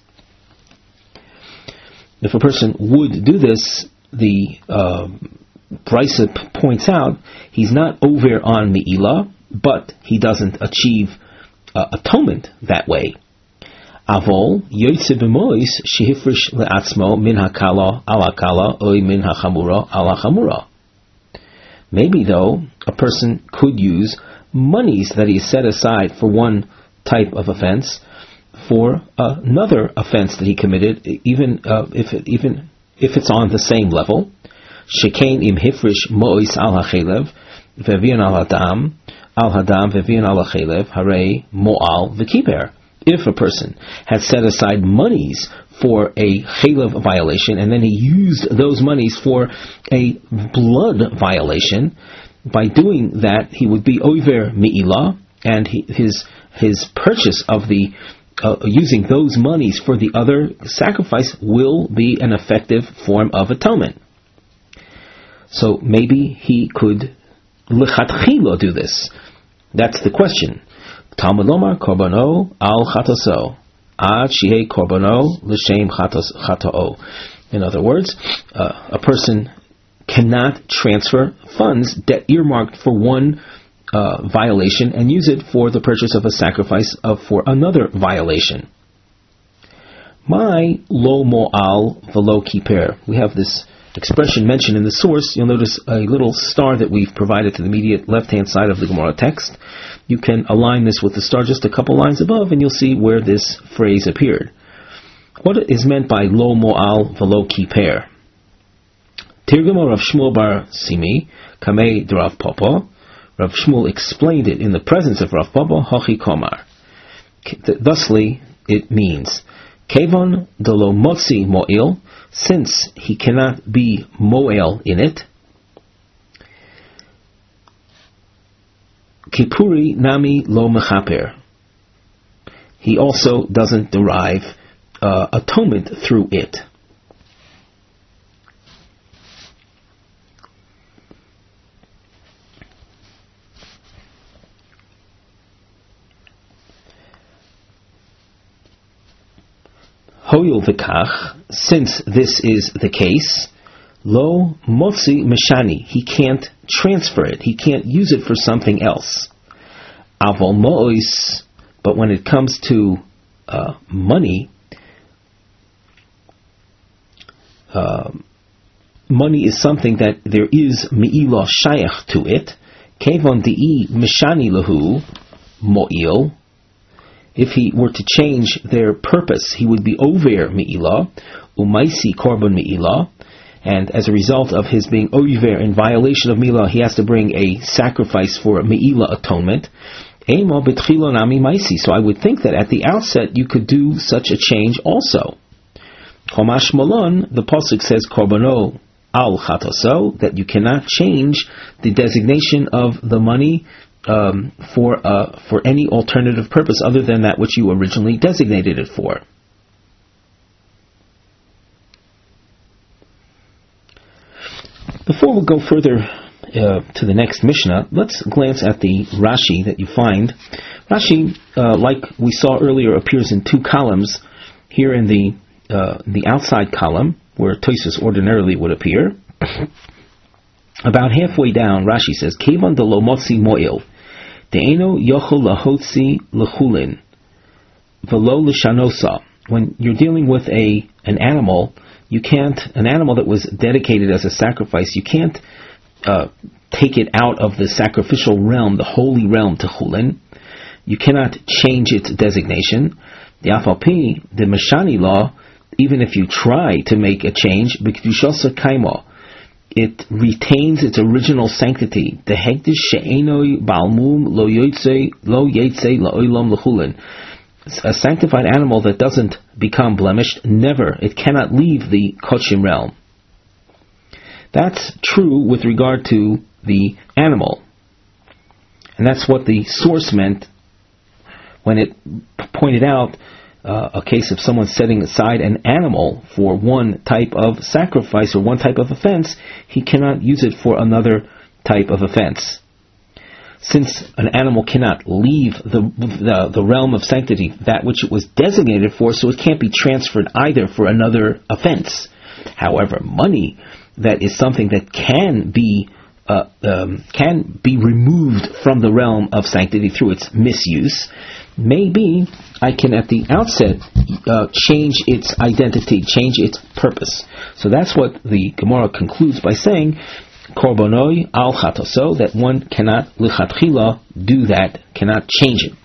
If a person would do this, the Brisa points out, he's not over on Me'ilah, but he doesn't achieve atonement that way. Avol yoytze b'mois shehifrish le'atzmo min hakala ala kala oy min hachamura ala chamura. Maybe though a person could use monies that he set aside for one type of offense for another offense that he committed, even if it's on the same level. Shekain im hifrish mois al hachelev vevian al hadam vevian al hachelev hare moal v'kiper. If a person had set aside monies for a chelev violation and then he used those monies for a blood violation, by doing that he would be over me'ilah, and his purchase of the using those monies for the other sacrifice will be an effective form of atonement. So maybe he could lechatchila do this. That's the question. Talmud lomar korbono al chatoso ad shehei korbono l'shem chatoo. In other words, a person cannot transfer funds that earmarked for one violation and use it for the purchase of a sacrifice for another violation. My lo mo'al velo kiper. We have this expression mentioned in the source. You'll notice a little star that we've provided to the immediate left-hand side of the Gemara text. You can align this with the star just a couple lines above, and you'll see where this phrase appeared. What is meant by lo mo'al velo kiper? Tirgum Rav Shmuel bar Simi, Kamei de Rav Papa. Rav Shmuel explained it in the presence of Rav Papa, Hachi Komar. Thusly, it means, Kevon de lo motzi mo'il, since he cannot be mo'el in it, Kipuri nami lo mechaper, he also doesn't derive atonement through it. Hoyul v'kach, since this is the case, lo motzi meshani, he can't transfer it, he can't use it for something else. Avol mo'is, but when it comes to money, money is something that there is me'ilah shayach to it. Kevon di'i meshani lahu mo'il. If he were to change their purpose, he would be over me'ilah, umaisi korban me'ilah, and as a result of his being over in violation of me'ilah, he has to bring a sacrifice for me'ilah atonement. Emo betchilo nami maisi. So I would think that at the outset you could do such a change also. Chomash Malon, the pasuk says korbono al chatoso, that you cannot change the designation of the money for any alternative purpose other than that which you originally designated it for. Before we go further to the next Mishnah, let's glance at the Rashi that you find. Rashi, like we saw earlier, appears in two columns. Here in the outside column, where Tosfos ordinarily would appear, about halfway down, Rashi says, "Kevan de lo motzi mo'il, de'eno yochol lahotzi lechulin, velo l'shanosa." When you're dealing with an animal, an animal that was dedicated as a sacrifice, you can't take it out of the sacrificial realm, the holy realm, to chulin. You cannot change its designation. The afalpi, the Meshani law, even if you try to make a change, b'kedusha kaimo, it retains its original sanctity. The hektish she'enoi balmum lo yetze la'olam lechulin. A sanctified animal that doesn't become blemished, never, it cannot leave the kochim realm. That's true with regard to the animal. And that's what the source meant when it pointed out a case of someone setting aside an animal for one type of sacrifice or one type of offense, he cannot use it for another type of offense. Since an animal cannot leave the realm of sanctity, that which it was designated for, so it can't be transferred either for another offense. However, money, that is something that can be removed from the realm of sanctity through its misuse, maybe I can at the outset change its identity, change its purpose. So that's what the Gemara concludes by saying, Korbonoi al chatoso, that one cannot lichatchila do that, cannot change it.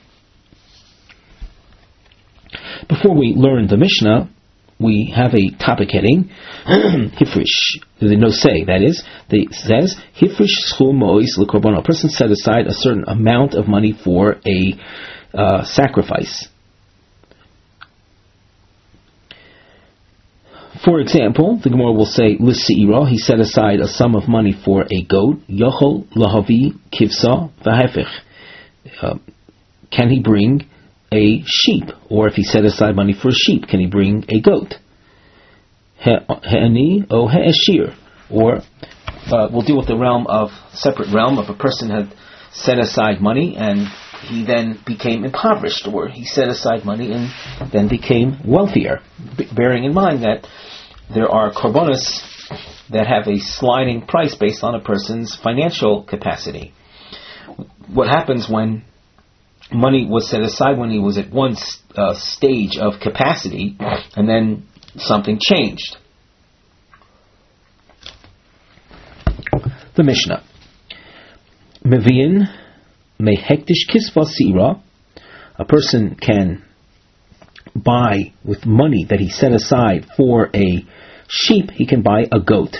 Before we learn the Mishnah, we have a topic heading, Hifrish, the Nosei, that is, it says, Hifrish schum mois l'korbono. A person set aside a certain amount of money for a sacrifice. For example, the Gemara will say, L'se'ira, he set aside a sum of money for a goat, Yochol lahavi kivsa v'hefech. Can he bring a sheep? Or if he set aside money for a sheep, can he bring a goat? He'ani o he'eshir. Or we'll deal with the separate realm of a person had set aside money and he then became impoverished, or he set aside money and then became wealthier, bearing in mind that there are korbanos that have a sliding price based on a person's financial capacity. What happens when money was set aside when he was at one stage of capacity, and then something changed? The Mishnah. Meviin mehektish kisva sira. A person can buy with money that he set aside for a sheep, he can buy a goat.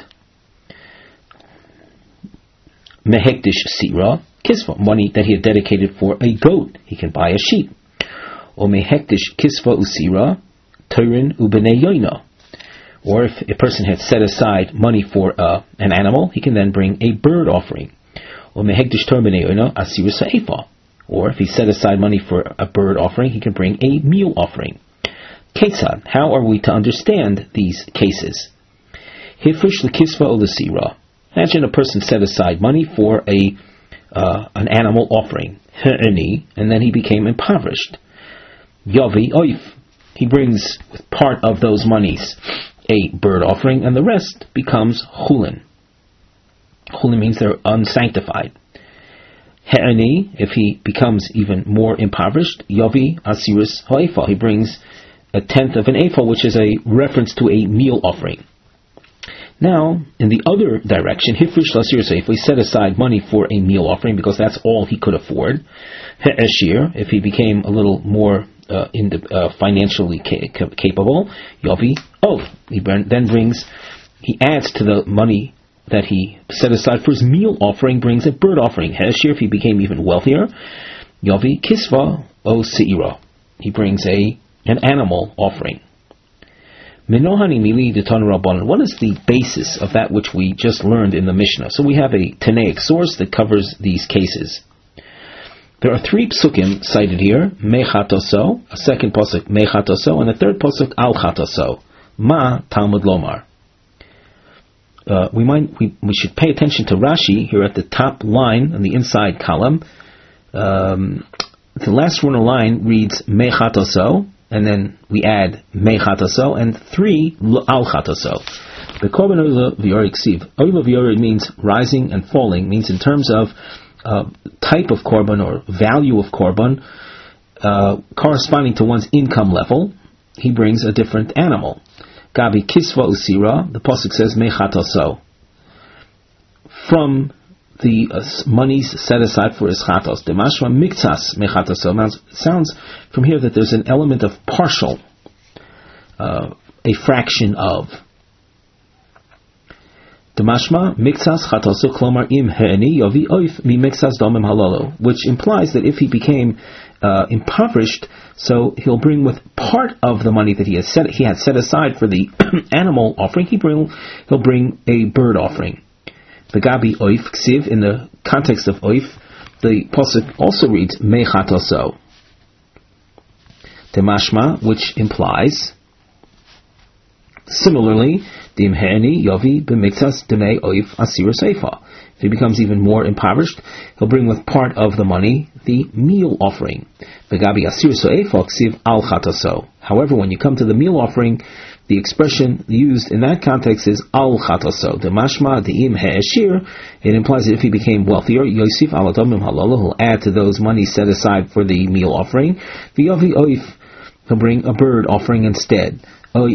Mehektish sira kisva, money that he had dedicated for a goat, he can buy a sheep. Or mehektish kisva usira turin ubnei yoina. Or if a person had set aside money for an animal, he can then bring a bird offering. Or mehektish turin ubnei yoina asira sa'efa. Or if he set aside money for a bird offering, he can bring a meal offering. Ketzad, how are we to understand these cases? Hifrish l'kisva o l'sira. Imagine a person set aside money for an animal offering, and then he became impoverished. Yavi oif, he brings with part of those monies a bird offering, and the rest becomes chulin. Chulin means they're unsanctified. He'ani, if he becomes even more impoverished, Yovi Asiris Ha'efa, he brings a tenth of an ephah, which is a reference to a meal offering. Now, in the other direction, Hifrish Lasiris Ha'efa, he set aside money for a meal offering because that's all he could afford. He'eshir, if he became a little more financially capable, Yovi he adds to the money that he set aside for his meal offering, brings a bird offering. He'eshir, if he became even wealthier, Yovi Kisva O Seira, he brings an animal offering. Minohani Mili Detan Rabbanan. What is the basis of that which we just learned in the Mishnah? So we have a Tanaic source that covers these cases. There are 3 psukim cited here: Mechatoso, a second pasuk Mechatoso, and a third pasuk Al Chatoso. Ma Talmud Lomar. We should pay attention to Rashi here at the top line in the inside column. The last one of the line reads Mechatoso, and then we add Mechatoso, and 3 Al Chatoso. The Korban Oila V'Yorei Ksiv. Oila V'Yorei means rising and falling, means in terms of type of korban or value of korban, corresponding to one's income level, he brings a different animal. Gabi Kisva Usira, the pasuk says Mechatoso, from the monies set aside for his chatos. Demashma Miktsas Mechatoso. Sounds from here that there's an element of partial, a fraction of. Demashma Miktsas Chatoso Klomar Im He'eni Yovi Oif Mi Miktsas Domim Halolo, which implies that if he became impoverished, so he'll bring with part of the money that he had set aside for the animal offering, he'll bring a bird offering. The Gabi Oif Ksiv, in the context of Oif, the pasuk also reads Mechatoso. Demashma, which implies similarly, Dimheni Yovi b'miktas demei oif asir seifa. If he becomes even more impoverished, he'll bring with part of the money the meal offering. V'gabi asir seifa ksiv al chataso. However, when you come to the meal offering, the expression used in that context is al chataso. The mashma de'im he'eshir. It implies that if he became wealthier, Yosif al adomim halala, he'll add to those money set aside for the meal offering. V'yovi oif, he'll bring a bird offering instead. Or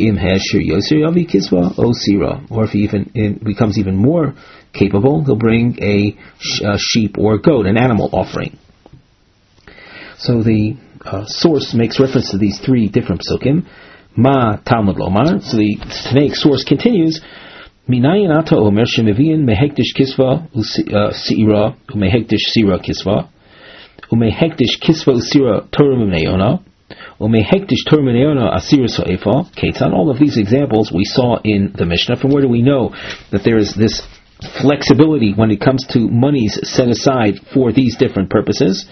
if he becomes even more capable, he'll bring a sheep or goat, an animal offering. So the source makes reference to these 3 different psukim. Ma Talmud Lomar. So the Tanaic source continues. Minayin ata omer shemeviin mehektish kisva u'seira umehektish sira kisva umehektish kisva u'sira torah m'neyona. All of these examples we saw in the Mishnah. From where do we know that there is this flexibility when it comes to monies set aside for these different purposes?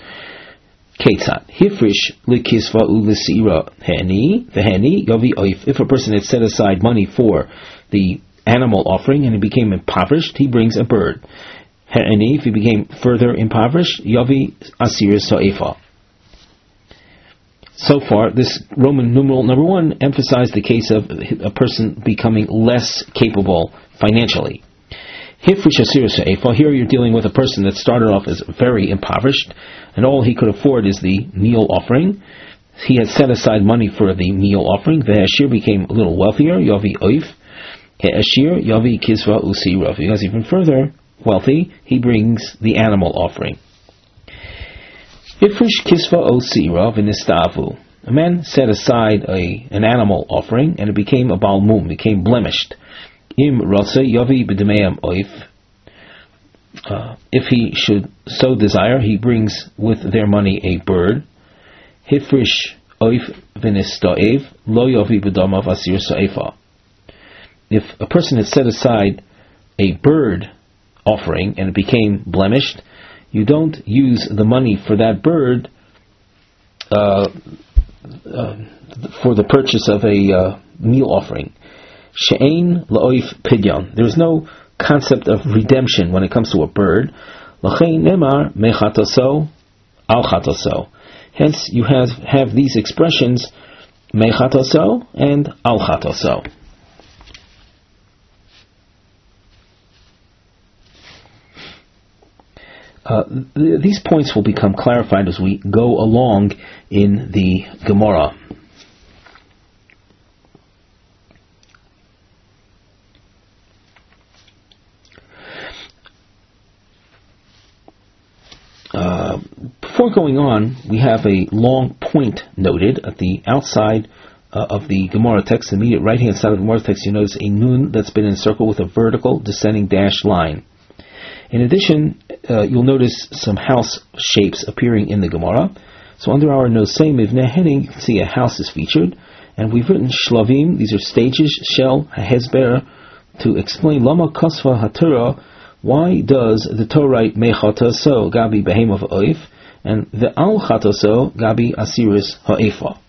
If a person had set aside money for the animal offering and he became impoverished, he brings a bird. If he became further impoverished, Yavi Asiris Sa'efa. So far, this Roman numeral number 1 emphasized the case of a person becoming less capable financially. Here you're dealing with a person that started off as very impoverished, and all he could afford is the meal offering. He had set aside money for the meal offering. The Ashir became a little wealthier. Yavi oif. Ashir yavi kisva usira. If he goes even further wealthy, he brings the animal offering. Ifrish kisva o seira v'nistavu. A man set aside an animal offering, and it became a balmum, became blemished. Im rotze yavi b'demeim oif. If he should so desire, he brings with their money a bird. Hifrish oif v'nistaev lo yavi b'damav asir sa'efa. If a person had set aside a bird offering and it became blemished, you don't use the money for that bird for the purchase of a meal offering. She'ein la'oif pidyon. There is no concept of redemption when it comes to a bird. L'chein nemar mechataso al chataso. Hence, you have these expressions mechataso and alchataso. These points will become clarified as we go along in the Gemara. Before going on, we have a long point noted at the outside of the Gemara text. The immediate right-hand side of the Gemara text, you notice a nun that's been encircled with a vertical descending dashed line. In addition, you'll notice some house shapes appearing in the Gemara. So under our Nosei Mivneh heading, you can see a house is featured, and we've written Shlavim. These are stages, Shel HaHezber, to explain Lama Kasva HaTorah. Why does the Torah write Mechataso Gabi Behem of Oif and the Al Chataso Gabi Asiris Ha'efa?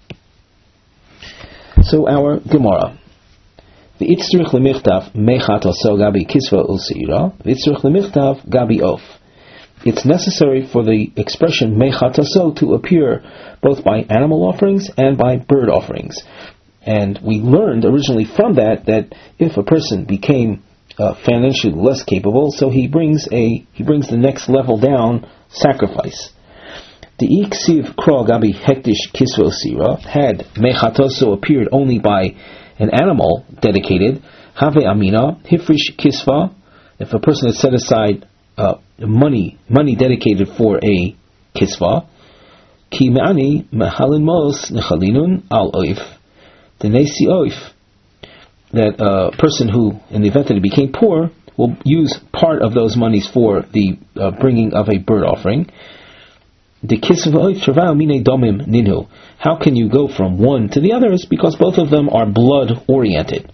So our Gemara. V'itzrich lemichtav mechataso gabi kisva ulseira. V'itzrich lemichtav gabi of. It's necessary for the expression mechataso to appear both by animal offerings and by bird offerings. And we learned originally from that if a person became financially less capable, so he brings the next level down sacrifice. The iksiv kro gabi hektish kisva ulseira, had mechataso appeared only by an animal dedicated, have amina, hifrish kisva, if a person had set aside money dedicated for a kisva, ki me'ani mehalin mos nechalinun al oif, the nesi oif, that a person who, in the event that he became poor, will use part of those monies for the bringing of a bird offering. The kisva oif travau mine domim ninhu. How can you go from one to the others? Because both of them are blood oriented.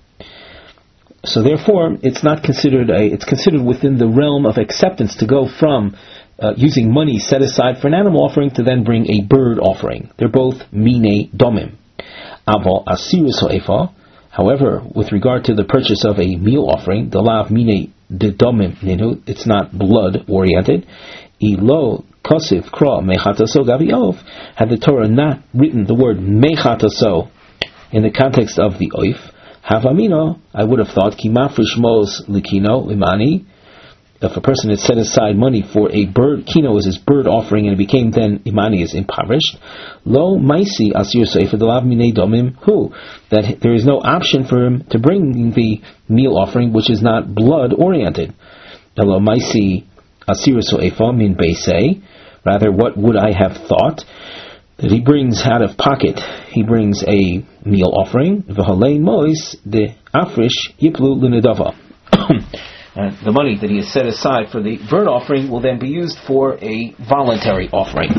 So therefore, it's not considered it's considered within the realm of acceptance to go from using money set aside for an animal offering to then bring a bird offering. They're both mine domim. Aval asirus ho'efa. However, with regard to the purchase of a meal offering, the lav mine de domim ninu, it's not blood oriented. Ilo Kosif Kra Mechataso Gabi Oif, had the Torah not written the word Mechataso in the context of the Oif, Havamino, I would have thought, Ki Mafrish Mos Likino Imani, if a person had set aside money for a bird, Kino was his bird offering, and it became then Imani is impoverished, Lo Maisi Asir Sefer Delav Mine Domim Hu, that there is no option for him to bring the meal offering which is not blood oriented. Elo Maisi Asir So'efa Min Beisei. Rather, what would I have thought? That he brings out of pocket, he brings a meal offering, v'halein mois de afrish yiplu l'nedava. And the money that he has set aside for the bird offering will then be used for a voluntary offering.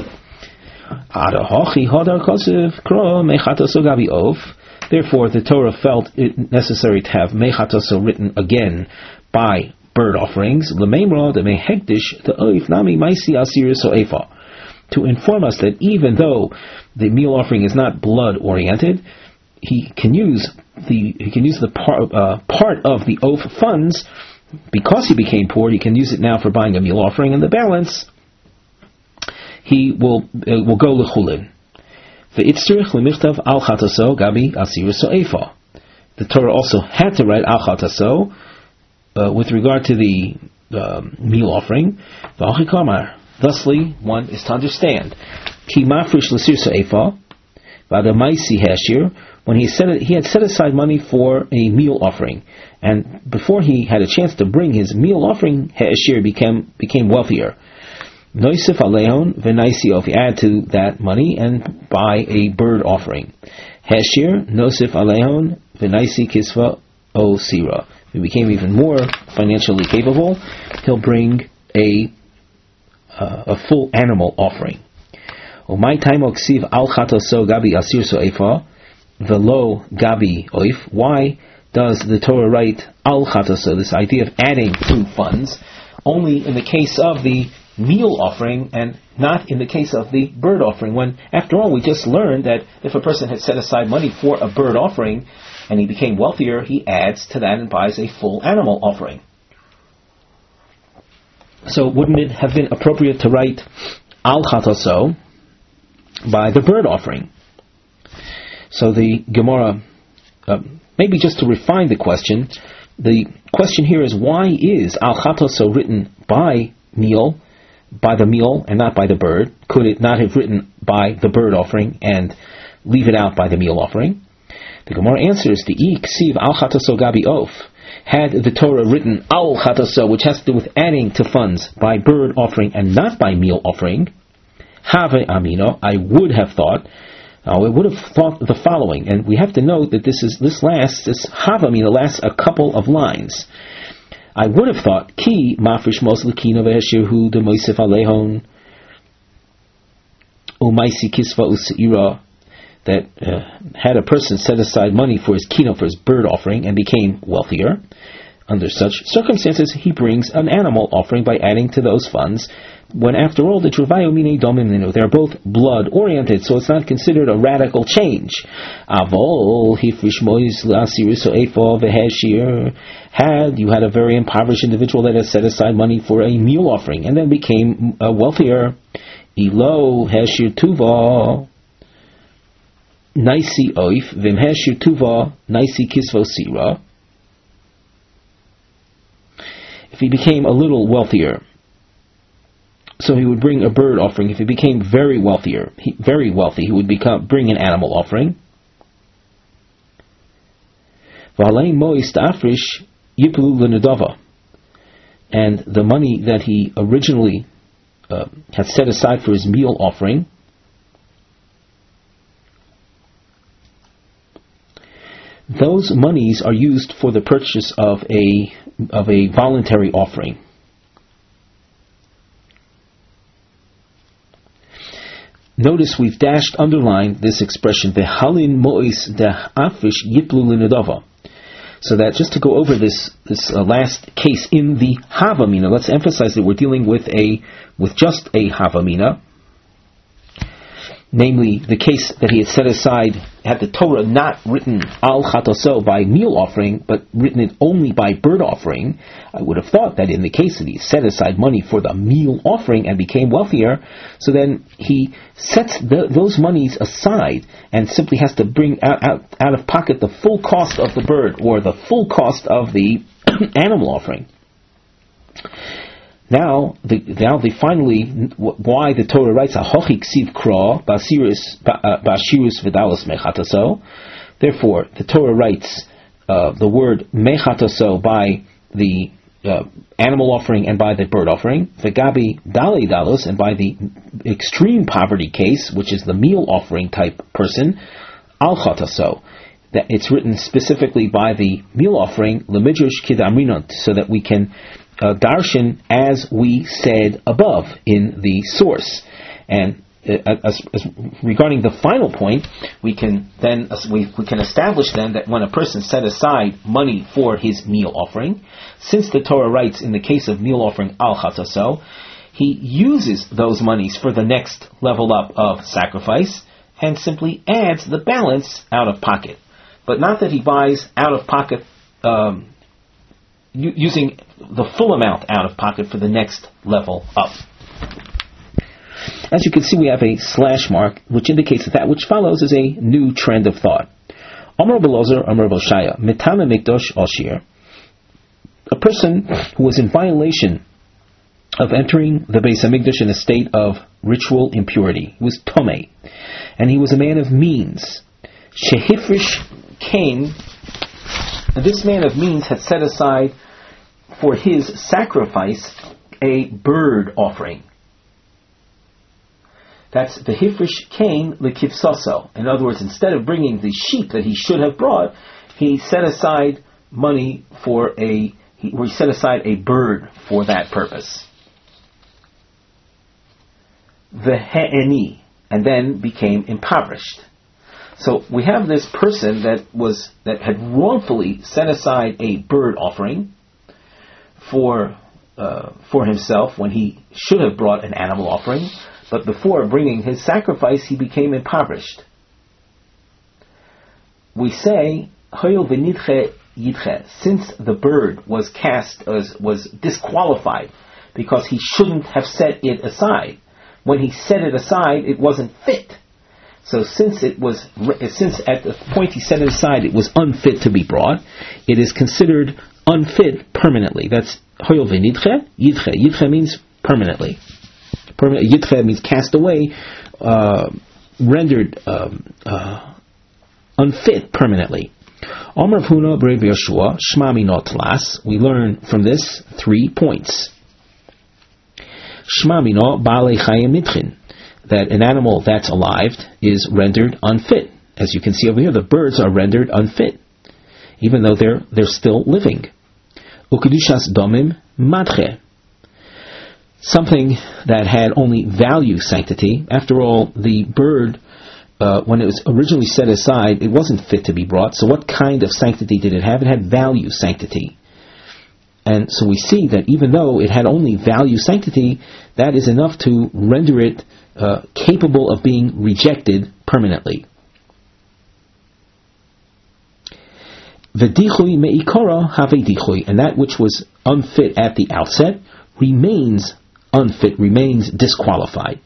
Therefore, the Torah felt it necessary to have mechataso written again by bird offerings, to inform us that even though the meal offering is not blood oriented, he can use the part of the oath funds, because he became poor. He can use it now for buying a meal offering, and the balance he will go lechulin. The Torah also had to write al chataso with regard to the meal offering. Thusly, one is to understand ki mafrish l'sir sa'efa v'adamaisi hashir, when he had set aside money for a meal offering, and before he had a chance to bring his meal offering, hashir became wealthier. Noisif aleon v'naisi of, add to that money and buy a bird offering. Hashir nosif aleon v'naisi kisva o sira. If he became even more financially capable, he'll bring a full animal offering. My time oksiv al chataso gabi asir so'efa velo gabi oif. Why does the Torah write al chataso, this idea of adding to funds, only in the case of the meal offering and not in the case of the bird offering, when after all we just learned that if a person had set aside money for a bird offering and he became wealthier, he adds to that and buys a full animal offering. So wouldn't it have been appropriate to write al chataso by the bird offering? So the Gemara, maybe just to refine the question here is, why is al chataso written by the meal and not by the bird? Could it not have written by the bird offering and leave it out by the meal offering? The Gemara answers, the ksiv al chataso gabi of. Had the Torah written al chataso, which has to do with adding to funds by bird offering and not by meal offering, have amino, I would have thought the following, and we have to note that this have amino lasts a couple of lines. I would have thought ki mafrish mos lekino veheshirhu de moisef alehon umaisi kisva useira, that had a person set aside money for his kino, for his bird offering, and became wealthier, under such circumstances he brings an animal offering by adding to those funds, when after all the truvayo mine domim, they're both blood oriented, so it's not considered a radical change. Avol hifrish mois lasiris efo veheshir, had you had a very impoverished individual that has set aside money for a meal offering and then became wealthier, ilo heshir tuva naisi oif vimheshir tuva naisi kisvo sira. If he became a little wealthier, so he would bring a bird offering. If he became very wealthy, he would bring an animal offering. And the money that he originally had set aside for his meal offering, those monies are used for the purchase of a voluntary offering. Notice we've underlined this expression, Vehalin mois de afrish yitlu linadava. So that, just to go over this last case in the havamina, let's emphasize that we're dealing with just a havamina, namely the case that he had set aside, had the Torah not written al chataso by meal offering, but written it only by bird offering. I would have thought that in the case that he set aside money for the meal offering and became wealthier, so then he sets those monies aside and simply has to bring out of pocket the full cost of the bird or the full cost of the animal offering. Now, finally, why the Torah writes Ahochi ksiv kra bashirus v'dalos mechataso. Therefore, the Torah writes the word mechataso by the animal offering and by the bird offering, v'gabi dali dalos, and by the extreme poverty case, which is the meal offering type person, al chataso. That it's written specifically by the meal offering, lemidrash kidamrinot, so that we can darshan as we said above in the source. And as regarding the final point, we can establish then that when a person set aside money for his meal offering, since the Torah writes in the case of meal offering al chataso, he uses those monies for the next level up of sacrifice and simply adds the balance out of pocket. But not that he buys out of pocket, using the full amount out of pocket for the next level up. As you can see, we have a slash mark, which indicates that which follows is a new trend of thought. Amar Belozer, Amar Belshaya, Metame Mikdosh Oshir. A person who was in violation of entering the Beis Hamikdash in a state of ritual impurity. He was Tomei, and he was a man of means. Shehifrish Cain, and this man of means had set aside for his sacrifice a bird offering. That's the Hifrish Cain Lekivsoso. In other words, instead of bringing the sheep that he should have brought, he set aside money he set aside a bird for that purpose. Vehe'eni, and then became impoverished. So we have this person that had wrongfully set aside a bird offering for himself when he should have brought an animal offering, but before bringing his sacrifice he became impoverished. We say Hoyel v'nidche yidche, since the bird was disqualified because he shouldn't have set it aside. When he set it aside, it wasn't fit. So since at the point he set it aside, it was unfit to be brought, it is considered unfit permanently. That's hoyol v'nidche, yidche. Yidche means permanently. Yidche means cast away, rendered unfit permanently. Amar Huna B'Rav Yeshua Shma Mino Tlas. We learn from this 3 points. Shma Mino Ba'alei Chayim Nidchin, that an animal that's alive is rendered unfit. As you can see over here, the birds are rendered unfit, even though they're still living. Ukedushas Domim Madche. Something that had only value sanctity. After all, the bird, when it was originally set aside, it wasn't fit to be brought. So what kind of sanctity did it have? It had value sanctity. And so we see that even though it had only value sanctity, that is enough to render it capable of being rejected permanently. V'dichui me'ikora have dichui, and that which was unfit at the outset remains unfit, remains disqualified.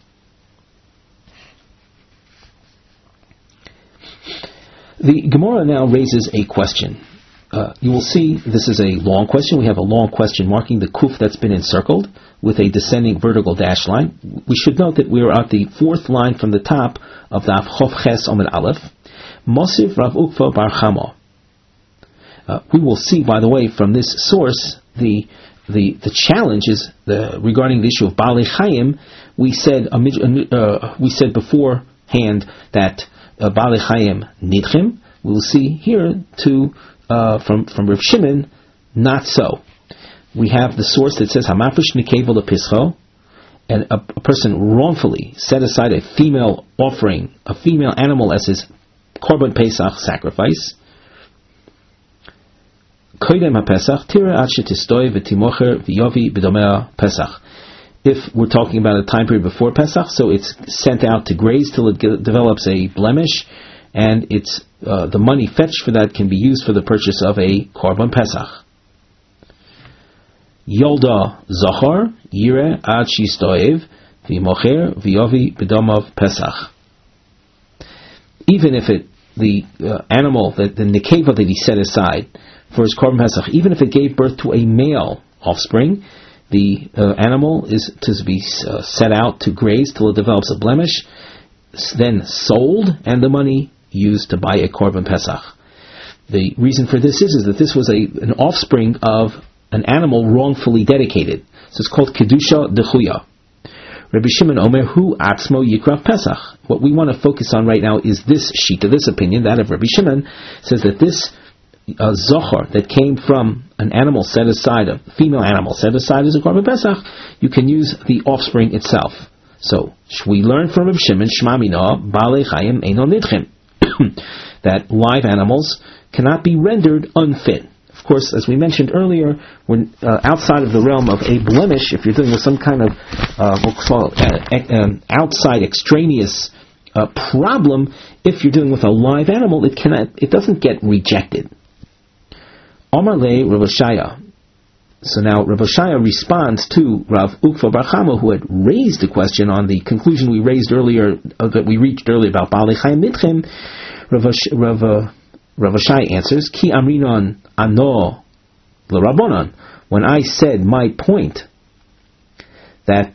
The Gemara now raises a question. You will see this is a long question. We have a long question marking the kuf that's been encircled with a descending vertical dash line. We should note that we are at the 4th line from the top of the Chof Ches Amud Aleph. Mosiv Rav Ukva Bar Chama. We will see, by the way, from this source, the challenge is regarding the issue of Baalei Chayim. We said beforehand that Baalei Chayim Nidchim. We will see here from Rav Shimon, not so. We have the source that says Hamafish Nikevel Lepischo, and a person wrongfully set aside a female offering, a female animal as his Korban Pesach sacrifice. Koydem HaPesach Tira Ad Shetistoy V'Timocher V'Yovi B'Domea Pesach. If we're talking about a time period before Pesach, so it's sent out to graze till it develops a blemish, and it's the money fetched for that can be used for the purchase of a Korban Pesach. Yolda Zachar Yire Ad Shistoev V'Mocher V'Yovi B'Domav Pesach. Even if the animal, the nekeva that he set aside for his Korban Pesach, even if it gave birth to a male offspring, the animal is to be set out to graze till it develops a blemish, then sold, and the money used to buy a Korban Pesach. The reason for this is that this was an offspring of an animal wrongfully dedicated. So it's called Kedusha Dechuya. Rabbi Shimon Omer Hu Atzmo Yikrav Pesach. What we want to focus on right now is this shita, this opinion, that of Rabbi Shimon, says that this zohar that came from an animal set aside, a female animal set aside as a Korban Pesach, you can use the offspring itself. So we learn from Rabbi Shimon, Shma Mina Baalei Chayim Eino Nidchim, that live animals cannot be rendered unfit. Of course, as we mentioned earlier, when outside of the realm of a blemish, if you're dealing with some kind of outside extraneous problem, if you're dealing with a live animal, it doesn't get rejected. Amar le Rav Oshaya. So now Rav Oshaya responds to Rav Ukva Bar Chama, who had raised the question on the conclusion we raised earlier, that we reached earlier about Baalei Chayim Nidchim. Rav Oshaya answers, Ki amrinon ano l'Rabbanan. When I said my point that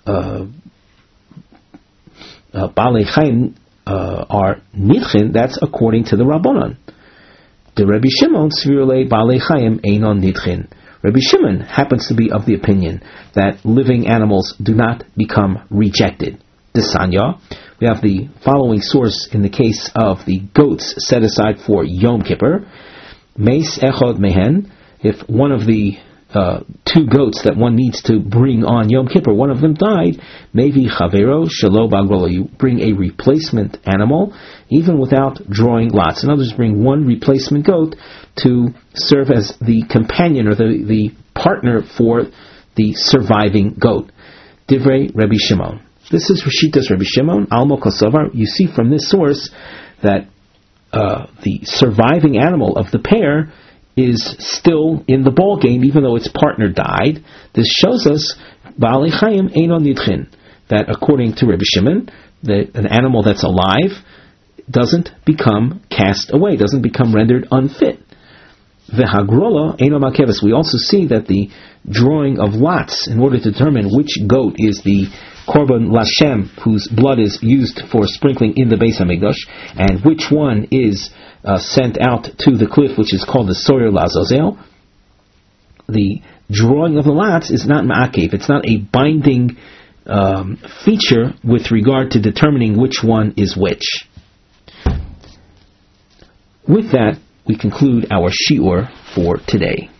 Baalei Chayim are Nidchin, that's according to the Rabbanan. The Rabbi Shimon Svirulei Baalei Chayim Einon Nidchin. Rabbi Shimon happens to be of the opinion that living animals do not become rejected. The Sanya, we have the following source in the case of the goats set aside for Yom Kippur. Meis Echod Mehen, if one of the 2 goats that one needs to bring on Yom Kippur, one of them died, Mevi Chavero Shelo Bagrolo, you bring a replacement animal, even without drawing lots. In other words, bring one replacement goat to serve as the companion or the partner for the surviving goat. Divrei Rabbi Shimon. This is Rishitas Rabbi Shimon, Almo Kosovar. You see from this source that the surviving animal of the pair is still in the ball game, even though its partner died. This shows us Baalei Chayim Eino Nidchin, that according to Rabbi Shimon, an animal that's alive doesn't become cast away, doesn't become rendered unfit. V'hagrola eino makeves. We also see that the drawing of lots in order to determine which goat is the korban lashem, whose blood is used for sprinkling in the Beis Hamikdash, and which one is sent out to the cliff, which is called the Soyer Lazazel. The drawing of the lots is not ma'akev. It's not a binding feature with regard to determining which one is which. With that, we conclude our shiur for today.